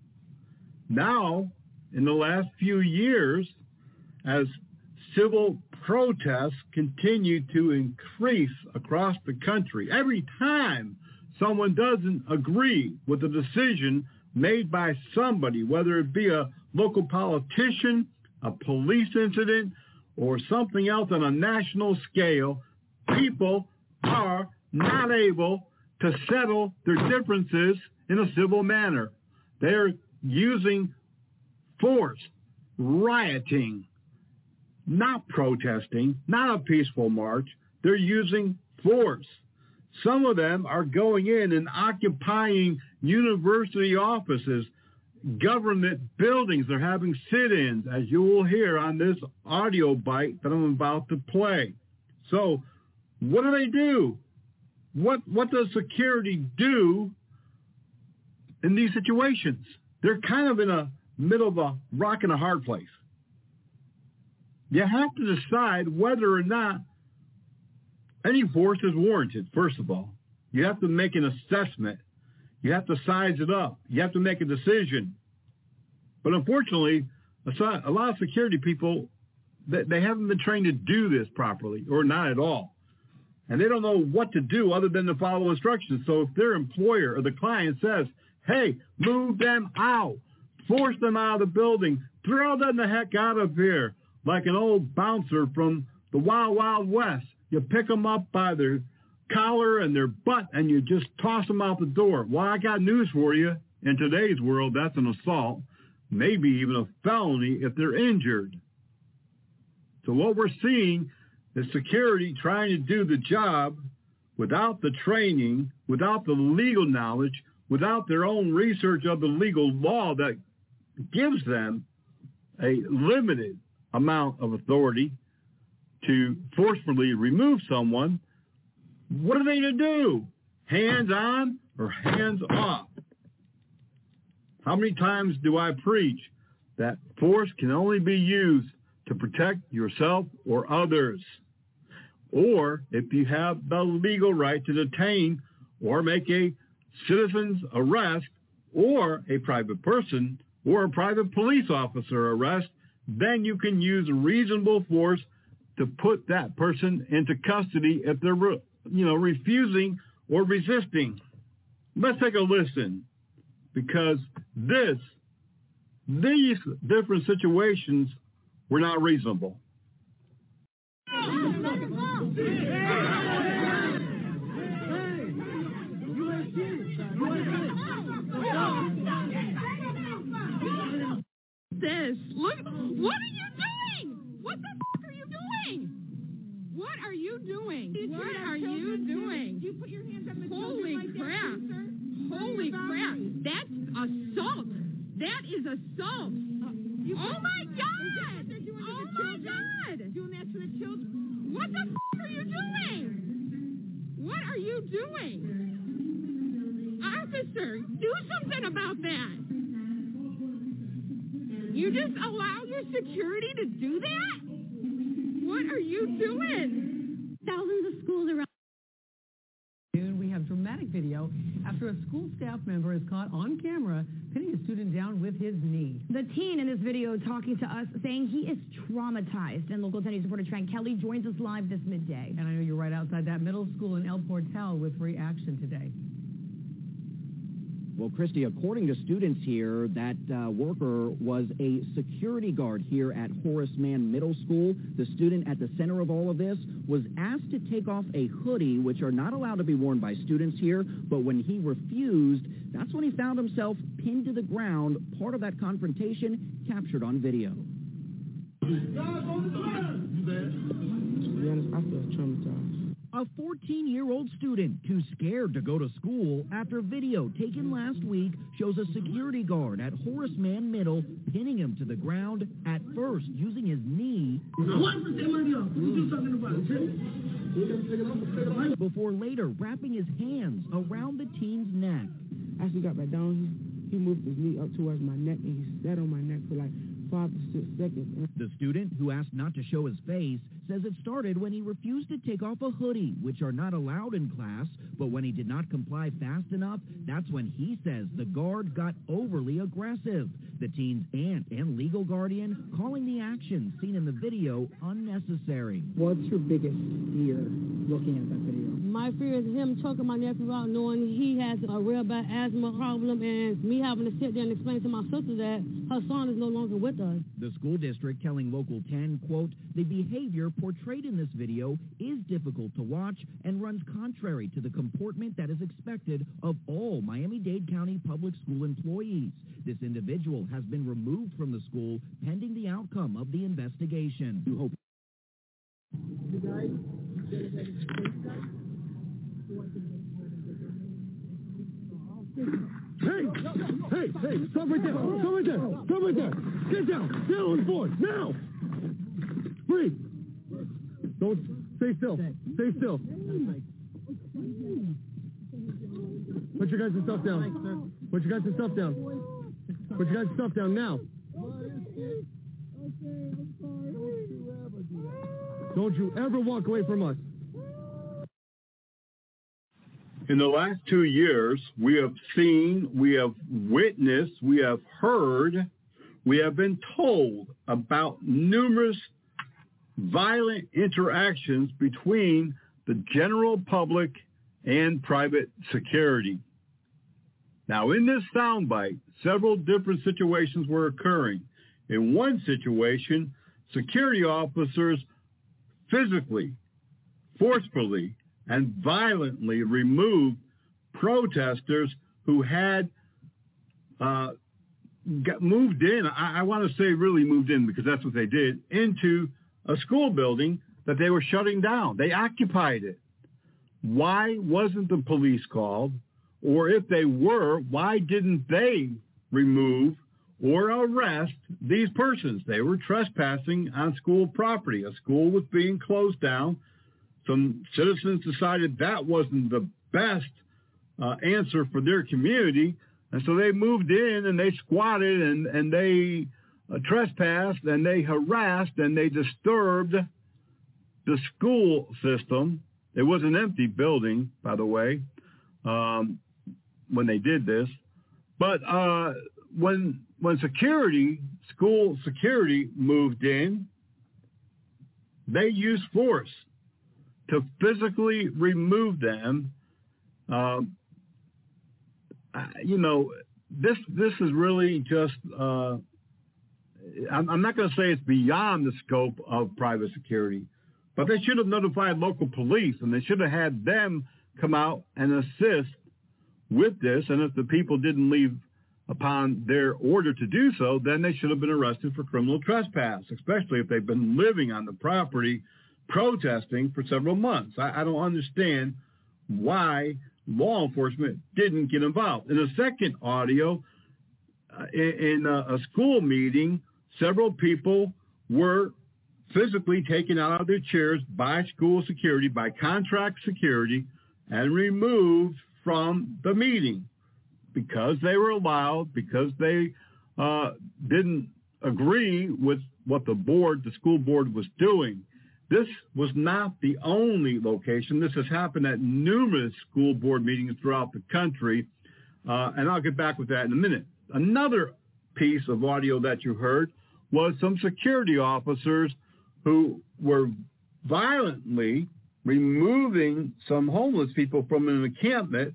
Now, in the last few years, as civil protests continue to increase across the country, every time someone doesn't agree with a decision made by somebody, whether it be a local politician, a police incident, or something else on a national scale, people are not able to settle their differences in a civil manner. They're using force, rioting, not protesting, not a peaceful march. They're using force. Some of them are going in and occupying university offices, government buildings. They're having sit-ins, as you will hear on this audio bite that I'm about to play. So what do they do? What what does security do in these situations? They're kind of in a middle of a rock and a hard place. You have to decide whether or not any force is warranted, first of all. You have to make an assessment. You have to size it up. You have to make a decision. But unfortunately, a lot of security people, they haven't been trained to do this properly, or not at all. And they don't know what to do other than to follow instructions. So if their employer or the client says, hey, move them out, force them out of the building, throw them the heck out of here, like an old bouncer from the Wild Wild West. You pick them up by their collar and their butt, and you just toss them out the door. Well, I got news for you. In today's world, that's an assault, maybe even a felony if they're injured. So what we're seeing is security trying to do the job without the training, without the legal knowledge, without their own research of the legal law that gives them a limited amount of authority to forcefully remove someone. What are they to do? Hands on or hands off? How many times do I preach that force can only be used to protect yourself or others? Or if you have the legal right to detain or make a citizen's arrest or a private person or a private police officer arrest, then you can use reasonable force to put that person into custody if they're, you know, refusing or resisting. Let's take a listen, because this, these different situations were not reasonable. This, look, what are you doing? What the f*** are you doing? What are you doing? What are you doing? You put your hands on the Holy crap. Holy crap. That's assault. That is assault. Uh, oh my God. Oh my God. Doing that to the children. What the f*** are you doing? What are you doing? Officer, do something about that. You just allow your security to do that? What are you doing? Thousands of schools around. We have dramatic video after a school staff member is caught on camera pinning a student down with his knee. The teen in this video talking to us saying he is traumatized. And local ten news reporter Trent Kelly joins us live this midday. And I know you're right outside that middle school in El Portal with reaction today. Well, Christy, according to students here, that uh, worker was a security guard here at Horace Mann Middle School. The student at the center of all of this was asked to take off a hoodie, which are not allowed to be worn by students here. But when he refused, that's when he found himself pinned to the ground, part of that confrontation captured on video. To be honest, I feel traumatized. A fourteen-year-old student too scared to go to school after video taken last week shows a security guard at Horace Mann Middle pinning him to the ground, at first using his knee, before later wrapping his hands around the teen's neck. As he got back down, he moved his knee up towards my neck, and he sat on my neck for like five to six seconds. The student, who asked not to show his face, says it started when he refused to take off a hoodie, which are not allowed in class, but when he did not comply fast enough, that's when he says the guard got overly aggressive. The teen's aunt and legal guardian calling the action seen in the video unnecessary. What's your biggest fear looking at that video? My fear is him choking my nephew out, knowing he has a real bad asthma problem, and me having to sit there and explain to my sister that her son is no longer with us. The school district telling Local ten, quote, the behavior portrayed in this video is difficult to watch and runs contrary to the comportment that is expected of all Miami-Dade County public school employees. This individual has been removed from the school pending the outcome of the investigation. You hope. Hey! Hey! Hey! Stop right there! Stop right there! Stop right there! Get down! Down on the floor! Now! Breathe! Don't stay still. Stay still. Put your guys' stuff down. Put your guys' stuff down. Put your guys' stuff down now. Don't you ever walk away from us. In the last two years, we have seen, we have witnessed, we have heard, we have been told about numerous violent interactions between the general public and private security. Now, in this soundbite, several different situations were occurring. In one situation, security officers physically, forcefully, and violently removed protesters who had uh, got moved in, I, I want to say really moved in because that's what they did, into a school building that they were shutting down. They occupied it. Why wasn't the police called? Or if they were, why didn't they remove or arrest these persons? They were trespassing on school property. A school was being closed down. Some citizens decided that wasn't the best uh, answer for their community, and so they moved in and they squatted and, and they uh, trespassed and they harassed and they disturbed the school system. It was an empty building, by the way, um, when they did this. But uh, when when security, school security moved in, they used force to physically remove them. Um, you know, this this is really just, uh, I'm, I'm not going to say it's beyond the scope of private security, but they should have notified local police, and they should have had them come out and assist with this. And if the people didn't leave upon their order to do so, then they should have been arrested for criminal trespass, especially if they've been living on the property protesting for several months. I, I don't understand why law enforcement didn't get involved. In the second audio, uh, in, in a, a school meeting, several people were physically taken out of their chairs by school security, by contract security, and removed from the meeting because they were allowed, because they uh, didn't agree with what the board, the school board, was doing. This was not the only location. This has happened at numerous school board meetings throughout the country, uh, and I'll get back with that in a minute. Another piece of audio that you heard was some security officers who were violently removing some homeless people from an encampment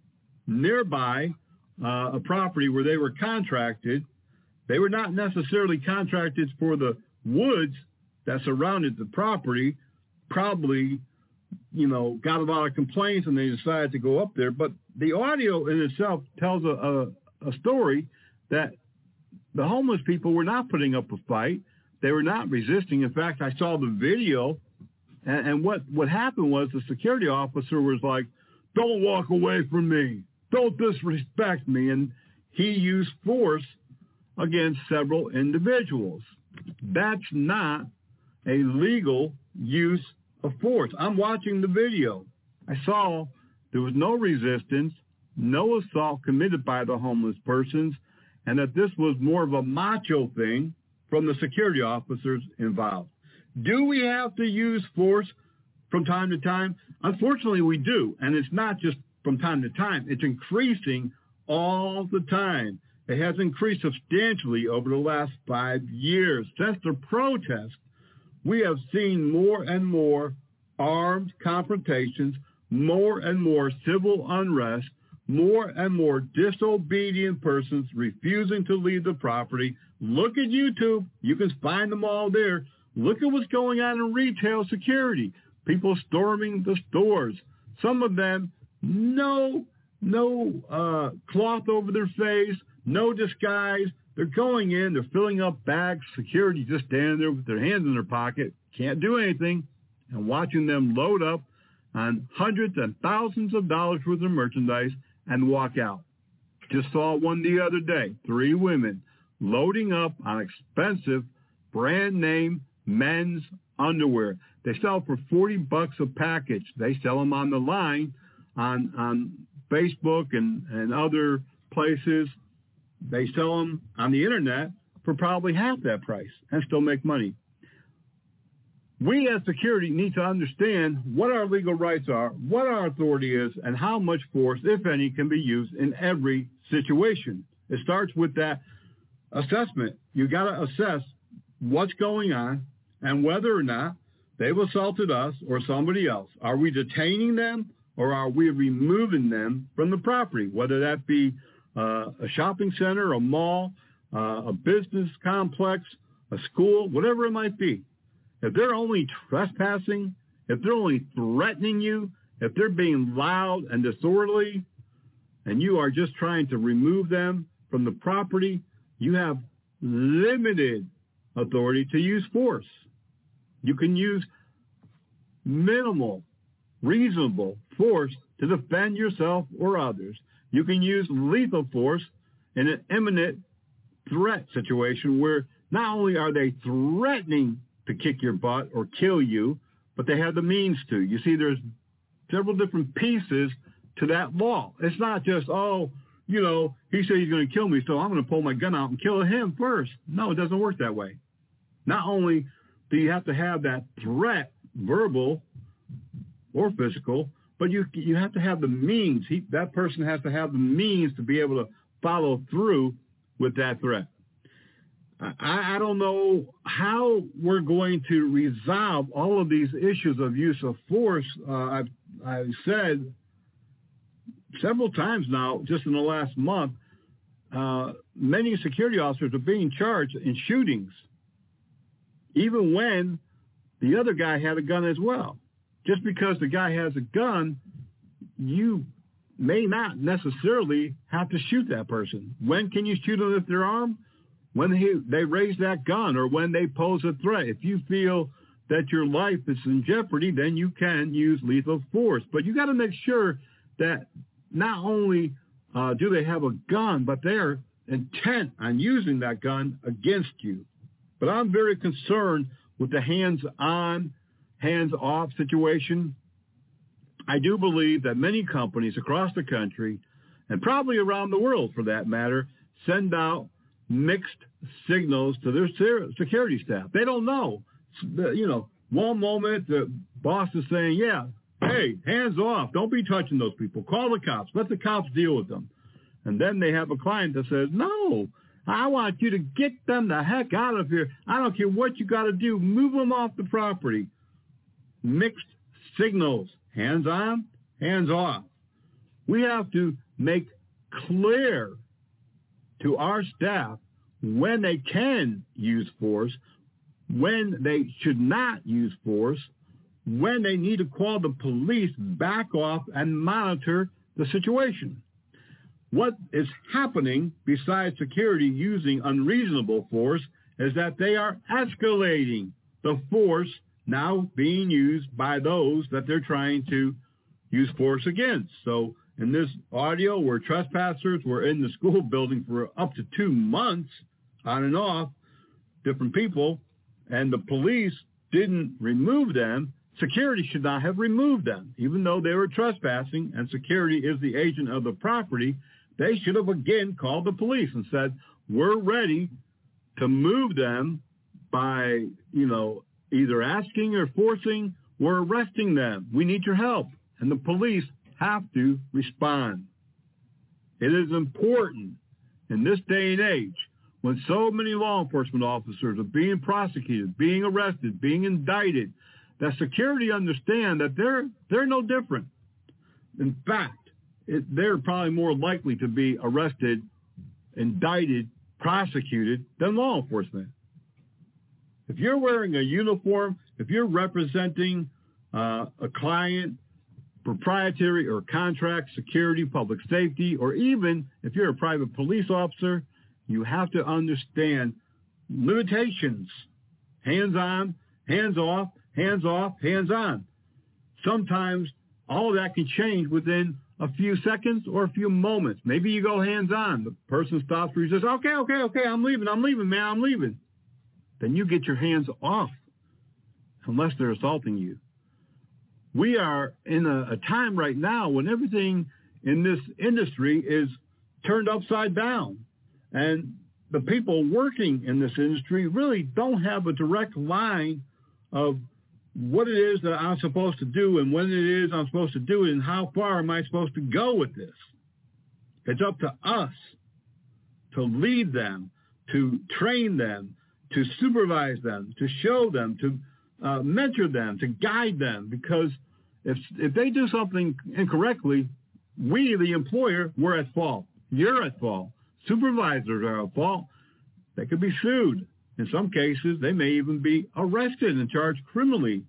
nearby uh, a property where they were contracted. They were not necessarily contracted for the woods that surrounded the property. Probably, you know, got a lot of complaints and they decided to go up there. But the audio in itself tells a, a, a story that the homeless people were not putting up a fight. They were not resisting. In fact, I saw the video, and, and what, what happened was the security officer was like, "Don't walk away from me. Don't disrespect me." And he used force against several individuals. That's not a legal use of force. I'm watching the video. I saw there was no resistance, no assault committed by the homeless persons, and that this was more of a macho thing from the security officers involved. Do we have to use force from time to time? Unfortunately, we do, and it's not just from time to time. It's increasing all the time. It has increased substantially over the last five years. Since the protest, we have seen more and more armed confrontations, more and more civil unrest, more and more disobedient persons refusing to leave the property. Look at YouTube. You can find them all there. Look at what's going on in retail security. People storming the stores. Some of them, no, no uh, cloth over their face, no disguise. They're going in, they're filling up bags, security just standing there with their hands in their pocket, can't do anything, and watching them load up on hundreds and thousands of dollars worth of merchandise and walk out. Just saw one the other day, three women loading up on expensive brand name men's underwear. They sell for forty bucks a package. They sell them on the line on on Facebook and, and other places. They sell them on the internet for probably half that price and still make money. We as security need to understand what our legal rights are, what our authority is, and how much force, if any, can be used in every situation. It starts with that assessment. You got to assess what's going on and whether or not they've assaulted us or somebody else. Are we detaining them or are we removing them from the property, whether that be Uh, a shopping center, a mall, uh, a business complex, a school, whatever it might be. If they're only trespassing, if they're only threatening you, if they're being loud and disorderly, and you are just trying to remove them from the property, you have limited authority to use force. You can use minimal, reasonable force to defend yourself or others. You can use lethal force in an imminent threat situation where not only are they threatening to kick your butt or kill you, but they have the means to. You see, there's several different pieces to that law. It's not just, oh, you know, he said he's going to kill me, so I'm going to pull my gun out and kill him first. No, it doesn't work that way. Not only do you have to have that threat, verbal or physical, but you you have to have the means. He, that person has to have the means to be able to follow through with that threat. I, I don't know how we're going to resolve all of these issues of use of force. Uh, I've, I've said several times now, just in the last month, uh, many security officers are being charged in shootings, even when the other guy had a gun as well. Just because the guy has a gun, you may not necessarily have to shoot that person. When can you shoot them if they're armed? When they, they raise that gun or when they pose a threat. If you feel that your life is in jeopardy, then you can use lethal force. But you got to make sure that not only uh, do they have a gun, but they're intent on using that gun against you. But I'm very concerned with the hands-on, hands-off situation. I do believe that many companies across the country, and probably around the world for that matter, send out mixed signals to their security staff. They don't know. You know, one moment the boss is saying, yeah, hey, hands off. Don't be touching those people. Call the cops. Let the cops deal with them. And then they have a client that says, no, I want you to get them the heck out of here. I don't care what you got to do. Move them off the property. Mixed signals. Hands on, hands off. We have to make clear to our staff when they can use force, when they should not use force, when they need to call the police back off and monitor the situation. What is happening, besides security using unreasonable force, is that they are escalating the force now being used by those that they're trying to use force against. So in this audio where trespassers were in the school building for up to two months, on and off, different people, and the police didn't remove them, security should not have removed them. Even though they were trespassing and security is the agent of the property, they should have again called the police and said, we're ready to move them by, you know, either asking or forcing or arresting them. We need your help. And the police have to respond. It is important in this day and age when so many law enforcement officers are being prosecuted, being arrested, being indicted, that security understand that they're they're no different. In fact, it, they're probably more likely to be arrested, indicted, prosecuted than law enforcement. If you're wearing a uniform, if you're representing uh, a client, proprietary or contract, security, public safety, or even if you're a private police officer, you have to understand limitations. Hands on, hands off, hands off, hands on. Sometimes all of that can change within a few seconds or a few moments. Maybe you go hands on. The person stops where he says, okay, okay, okay, I'm leaving, I'm leaving, man, I'm leaving. Then you get your hands off unless they're assaulting you. We are in a, a time right now when everything in this industry is turned upside down. And the people working in this industry really don't have a direct line of what it is that I'm supposed to do and when it is I'm supposed to do it and how far am I supposed to go with this. It's up to us to lead them, to train them, to supervise them, to show them, to uh, mentor them, to guide them, because if if they do something incorrectly, we, the employer, we're at fault. You're at fault. Supervisors are at fault. They could be sued. In some cases, they may even be arrested and charged criminally.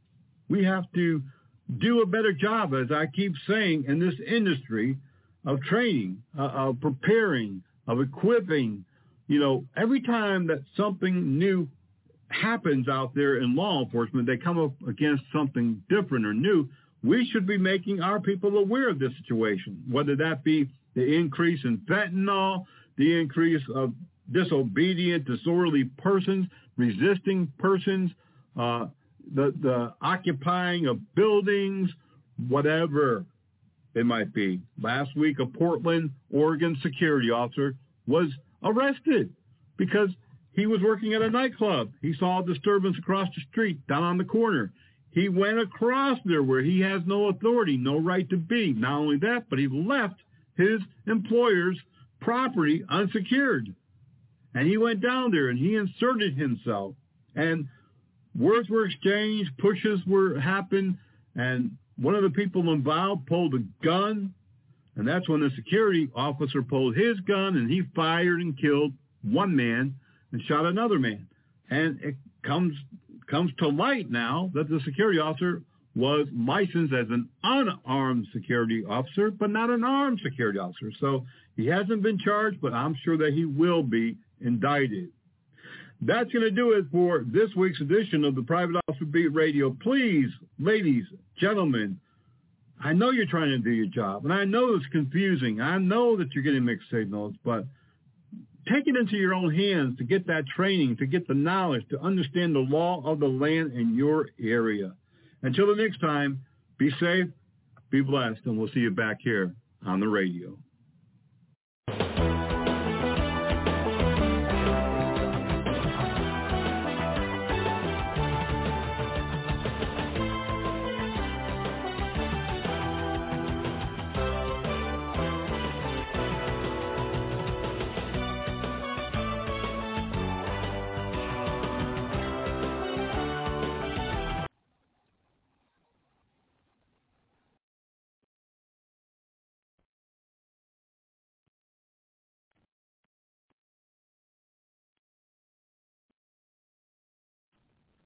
We have to do a better job, as I keep saying, in this industry of training, uh, of preparing, of equipping. You know, every time that something new happens out there in law enforcement, they come up against something different or new, we should be making our people aware of this situation, whether that be the increase in fentanyl, the increase of disobedient, disorderly persons, resisting persons, uh, the, the occupying of buildings, whatever it might be. Last week, a Portland, Oregon security officer was arrested because he was working at a nightclub. He saw a disturbance across the street, down on the corner. He went across there where he has no authority, no right to be. Not only that, but he left his employer's property unsecured. And he went down there and he inserted himself. And words were exchanged, pushes were happened, and one of the people involved pulled a gun. And that's when the security officer pulled his gun and he fired and killed one man and shot another man. And it comes comes to light now that the security officer was licensed as an unarmed security officer, but not an armed security officer. So he hasn't been charged, but I'm sure that he will be indicted. That's going to do it for this week's edition of the Private Officer Beat Radio. Please, ladies, gentlemen, I know you're trying to do your job, and I know it's confusing. I know that you're getting mixed signals, but take it into your own hands to get that training, to get the knowledge, to understand the law of the land in your area. Until the next time, be safe, be blessed, and we'll see you back here on the radio.